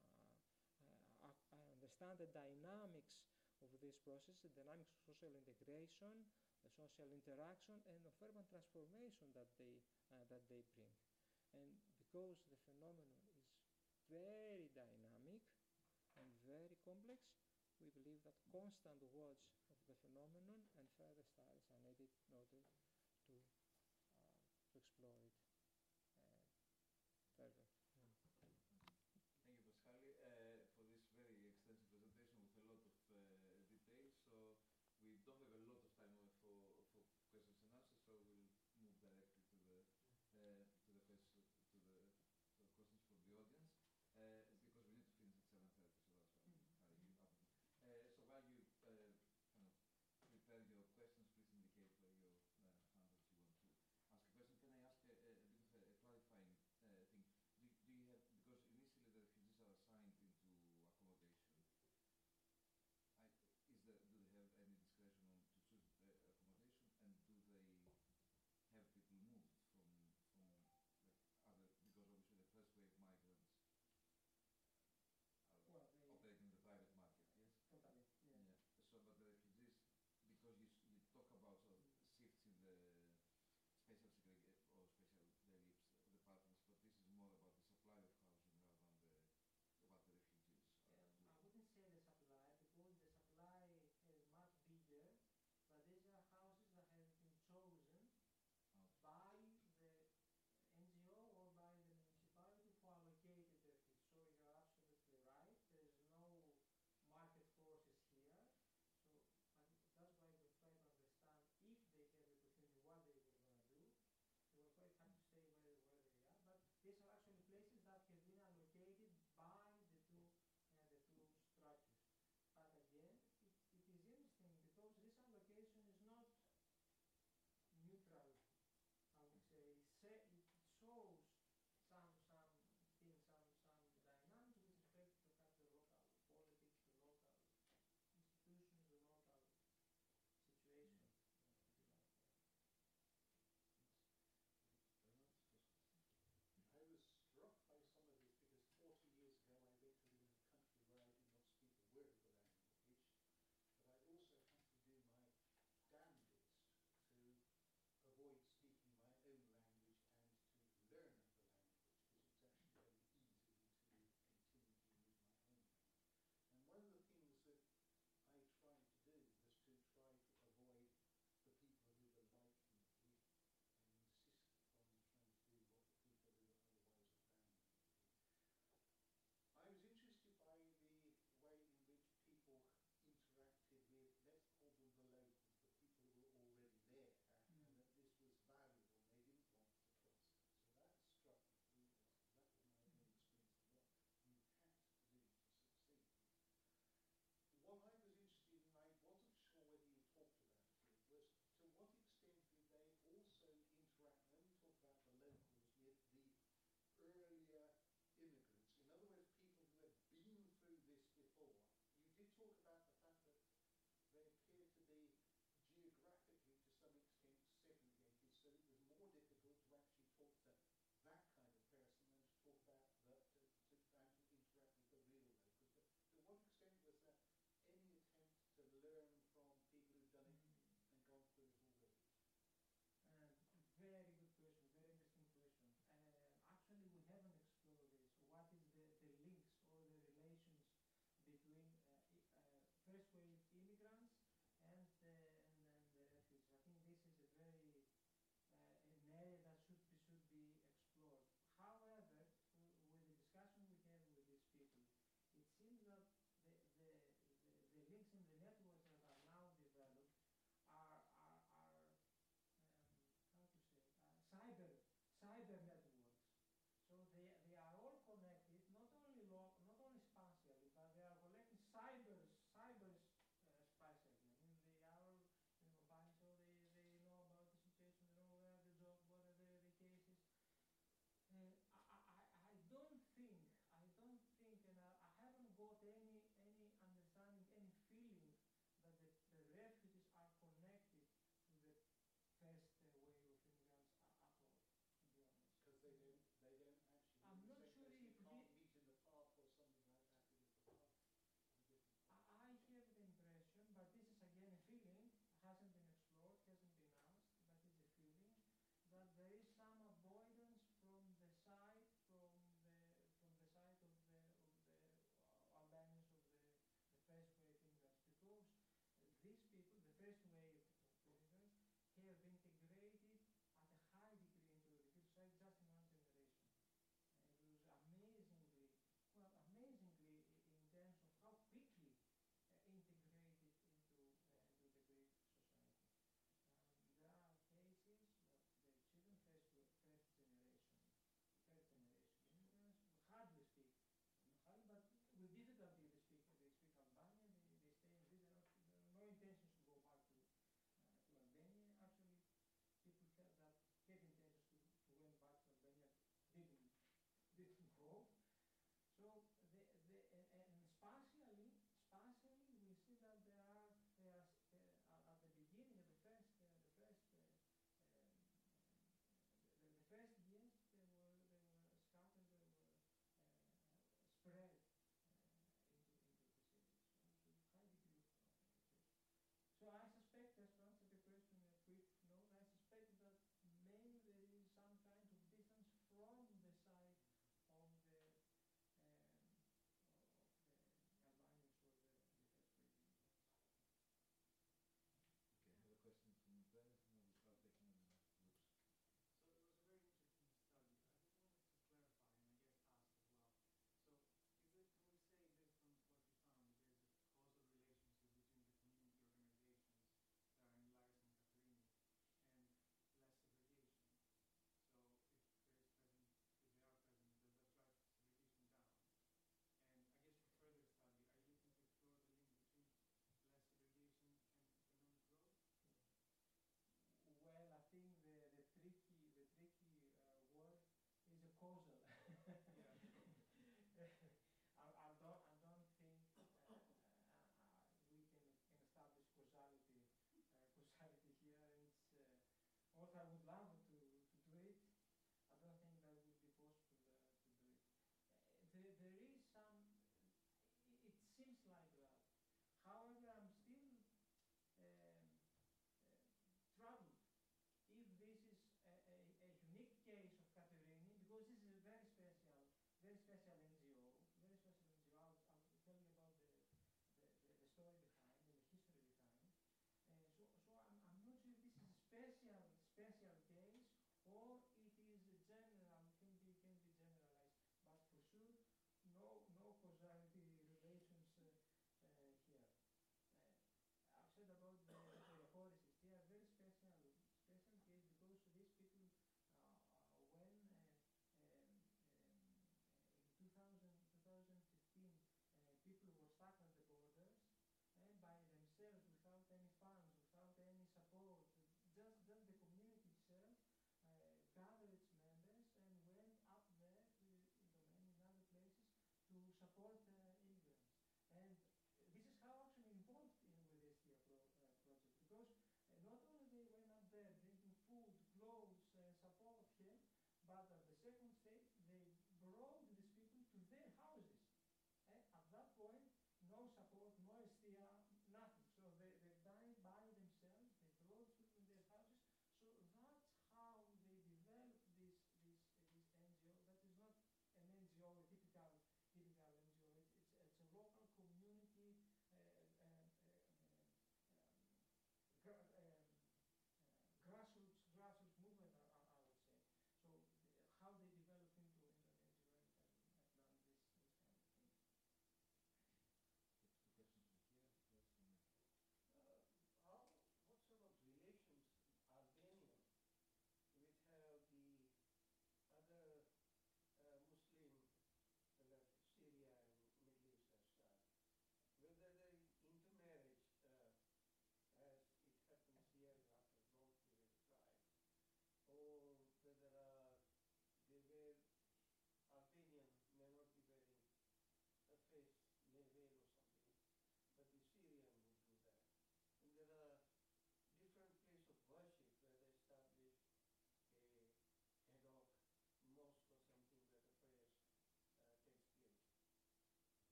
understand the dynamics of this process, the dynamics of social integration, the social interaction, and of urban transformation that they bring. And because the phenomenon is very dynamic and very complex, we believe that constant watch of the phenomenon and further studies are needed in order to explore it further. Thank you, Paschalis, for this very extensive presentation with a lot of details. So we don't have a lot of time for questions and answers, so we'll move directly to the questions from the audience, because we need to finish at 7:30. So that's why I'm hurrying up. So while you kind of prepare your questions, please indicate where you're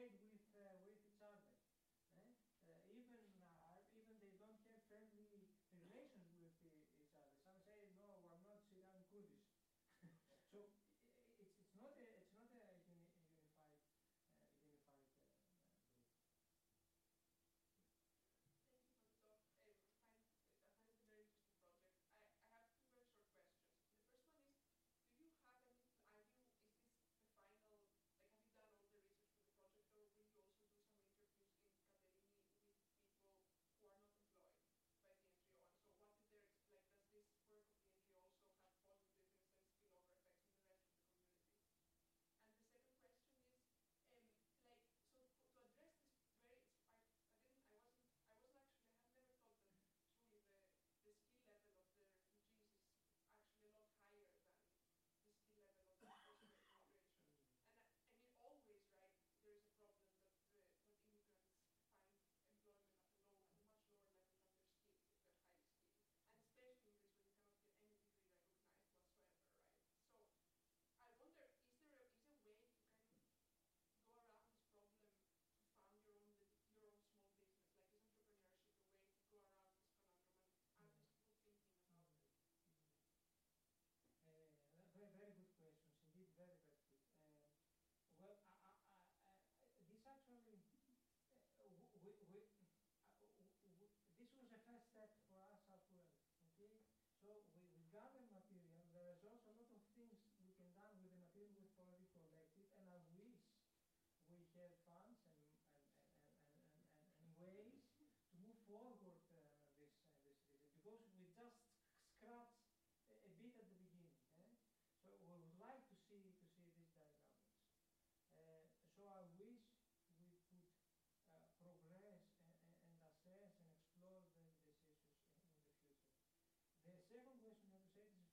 trade with each other. Even they don't have friendly relations with each other. Some say no, we're not Syrian Kurdish. So it's not a unified group. Thank you for the talk. I find it a very interesting project. I have two very short questions. The first one is, do you have any, is this the final, like have you done all the research for the project, or will you also do some interviews in Katerini with people who are not employed by the NGO? And so what is their, like does this work of the NGO also have positive, in a sense, spillover effects on the rest of the community? And the second question is, like, so to address this very, I wasn't actually, I have never thought that truly the skill level of the refugees is actually a lot higher than the skill level of the first-wave immigration. And I mean, always, right, there is a problem that that immigrants find employment at a much lower level than their skills, if they're highly skilled. And especially in Greece, where you cannot get any degree recognized whatsoever, right? So I wonder, is a way to kind of go around this problem to found your own small business? Like, is entrepreneurship a way to go around this conundrum? And are these people thinking about it? Very good questions, indeed, very good. Well, this actually, this was a first step for us as well. Okay, so we gather material. There is also a lot of things we can do with the material we've already collected, and I wish we had funds and ways to move forward this because we just scratched a bit at the beginning. So we would like to see these dynamics. So I wish we could progress and assess and explore these issues in the future. The second question you have to say is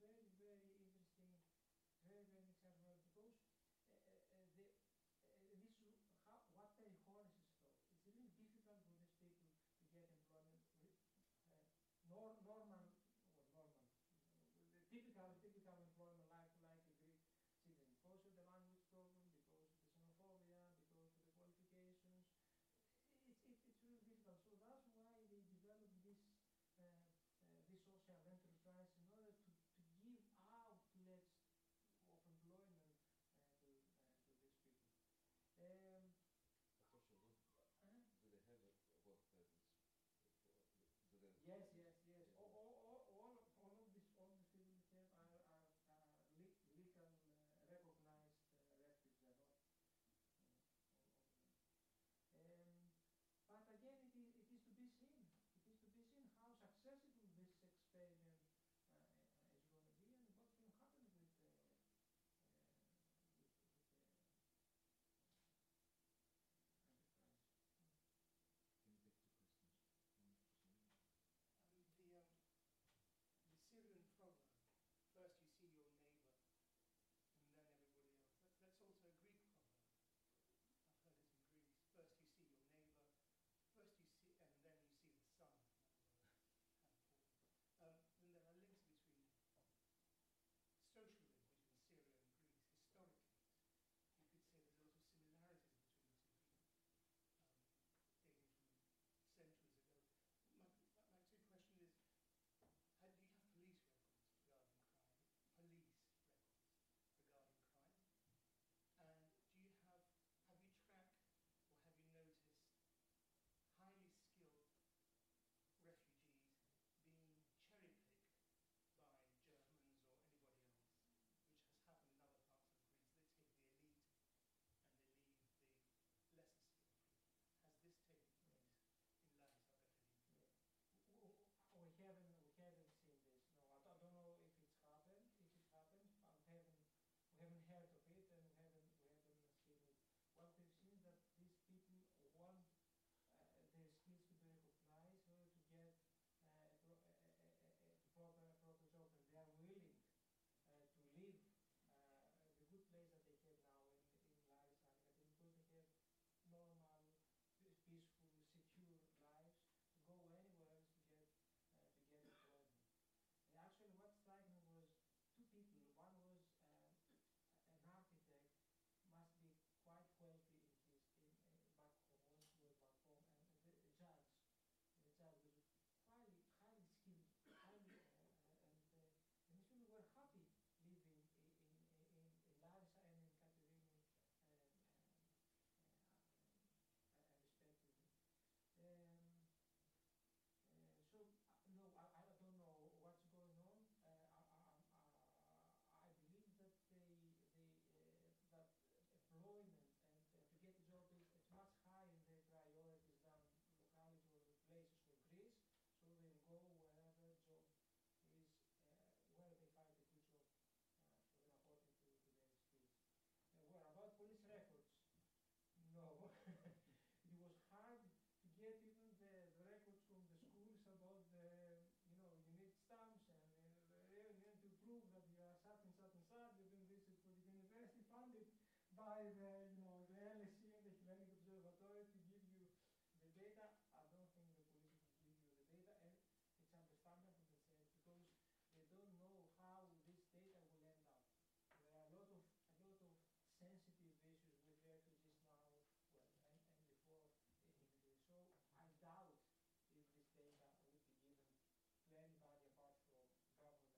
by the LSE and the Hellenic Observatory to give you the data. I don't think the police will give you the data, and it's understandable the same because they don't know how this data will end up. There are a lot of sensitive issues with refugees now, well, and before in Greece. So I doubt if this data would be given to anybody apart from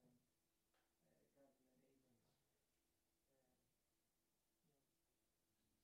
government agents. Yeah.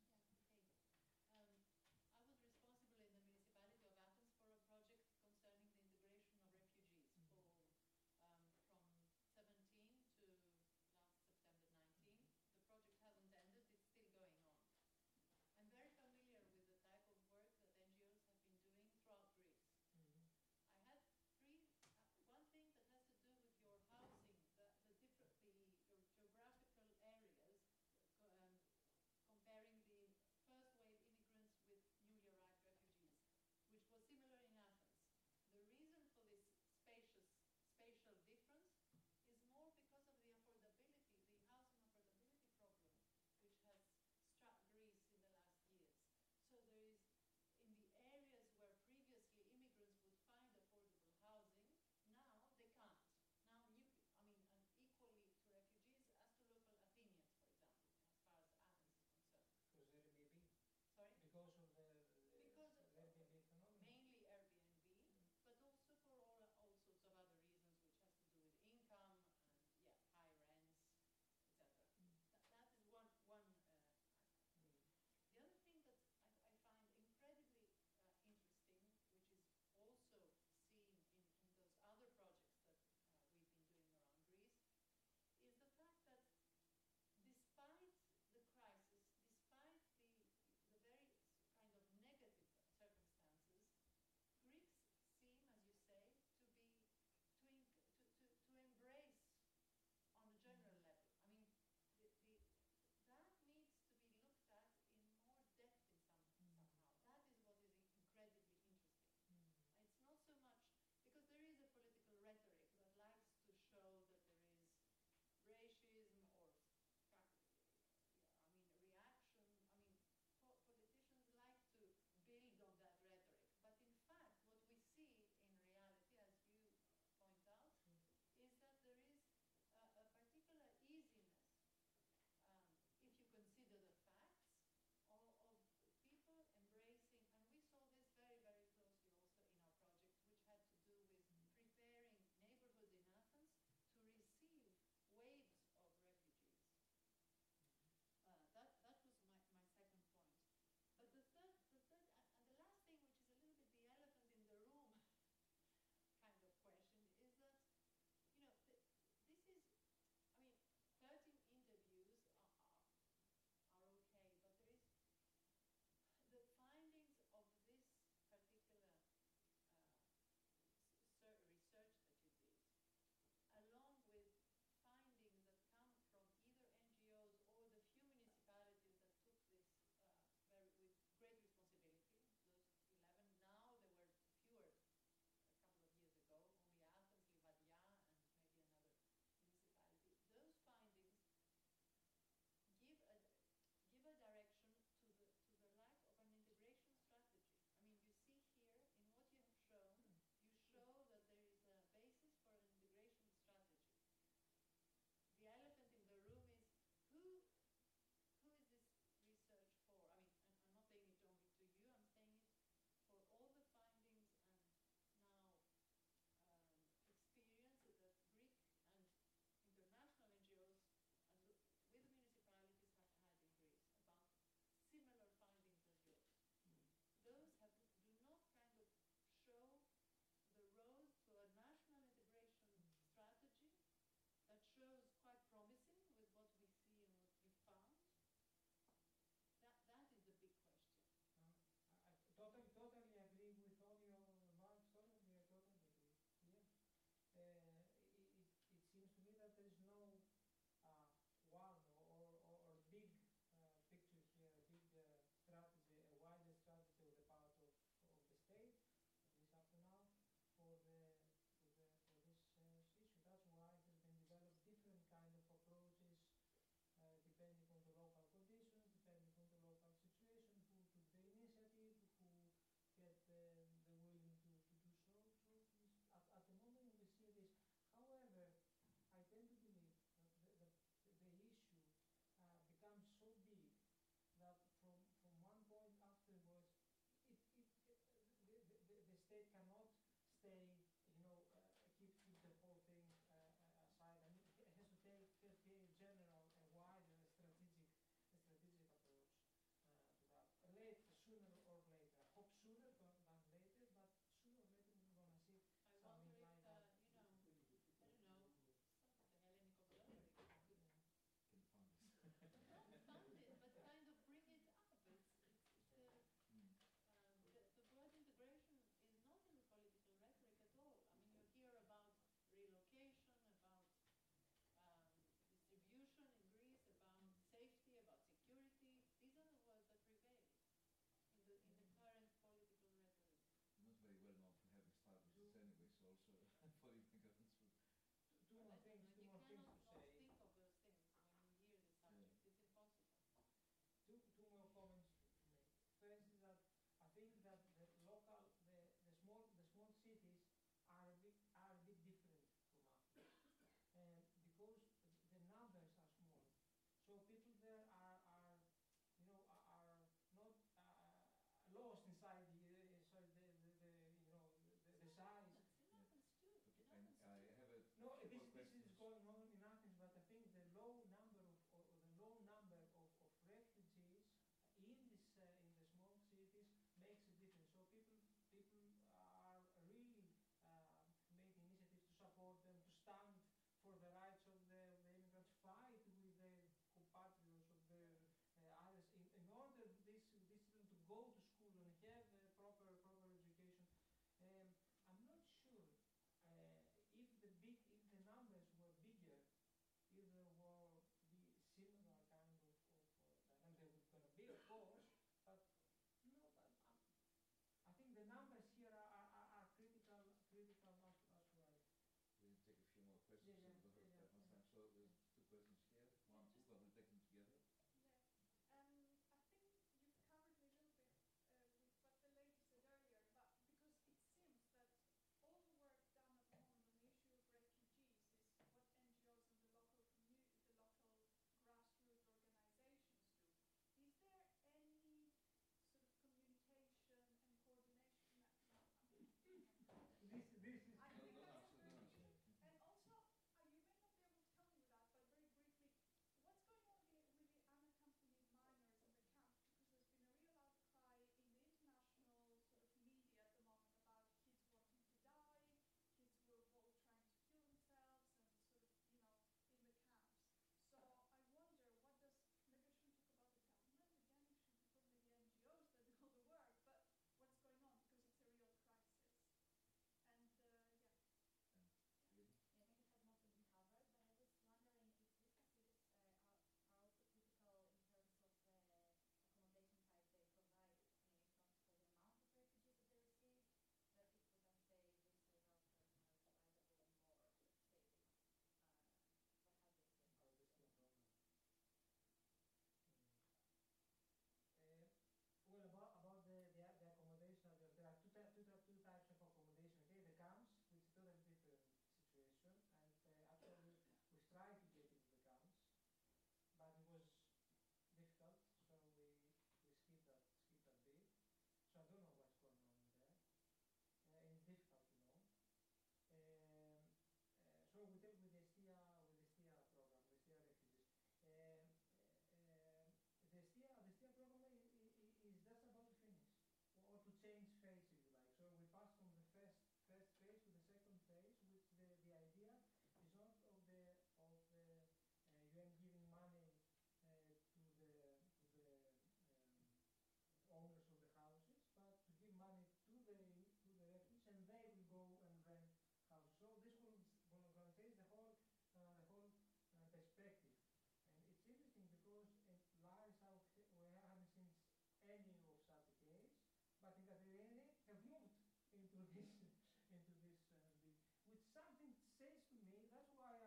thing, which something says to me. That's why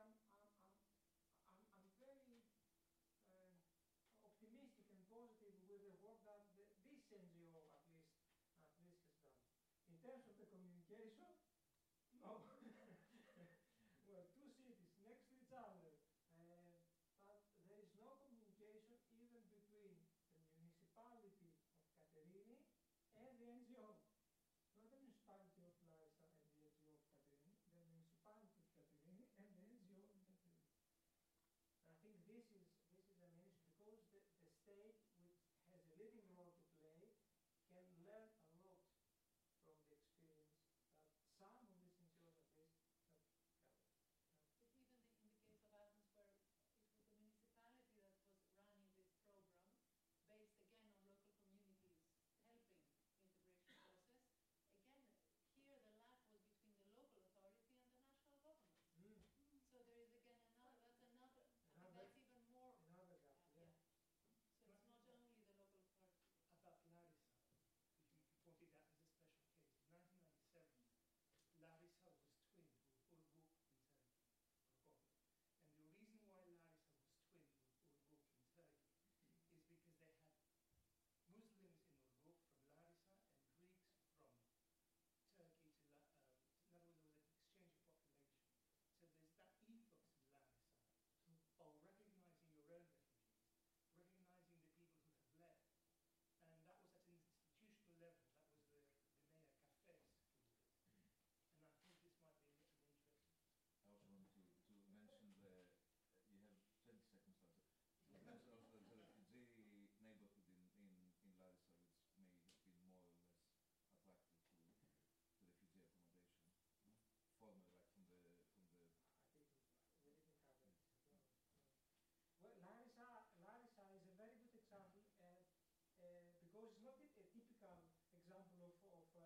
I'm very optimistic and positive with the work that this NGO at least has done. In terms of the communication, no. We're two cities next to each other, but there is no communication even between the municipality of Katerini and the NGO. Not the municipality of Larissa and the NGO of Katerini, the municipality of Katerini and the NGO of Katerini. And I think this is an issue because the state, which has a leading role to play, can learn a lot from the experience that some of these NGOs at least have gathered. But even in the case of Athens, where it was the municipality that was running this program, based again on local communities helping integration process, again, here the lack was between the local authority and the national government. So there is again another, I think that's even more. Another gap, yeah. So it's not only the local authority. About Larissa, which you pointed out as a special case. In 1997, Larissa was twinned with Urgut in Turkey, Urgut. And the reason why Larissa was twinned with Urgut in Turkey is because they had Muslims in Urgut from Larissa and Greeks from Turkey to in other words, there was an exchange of population. So there's that ethos in Larissa of recognizing your own refugees, recognizing the people who have left. And that was at an institutional level. That was the mayor Cafés who did it. And I think this might be an interesting. I also want to mention you have 20 seconds left. To mention also the refugee neighborhood in Larissa, which may have been more or less attractive to refugee accommodation. Former, like from the. I think we didn't cover this as well. Well, Larissa is a very good example because it's not a typical example of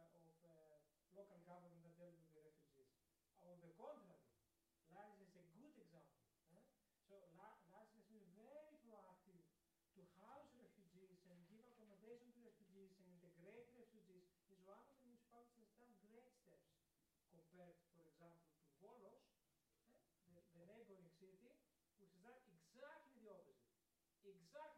local government that dealt with the refugees. On the contrary, Larissa is a good example. So Larissa has been very proactive to house refugees and give accommodation to refugees and integrate refugees. Is one of the municipalities that has done great steps compared, for example, to Volos, the neighboring city, which has done exactly the opposite. Exactly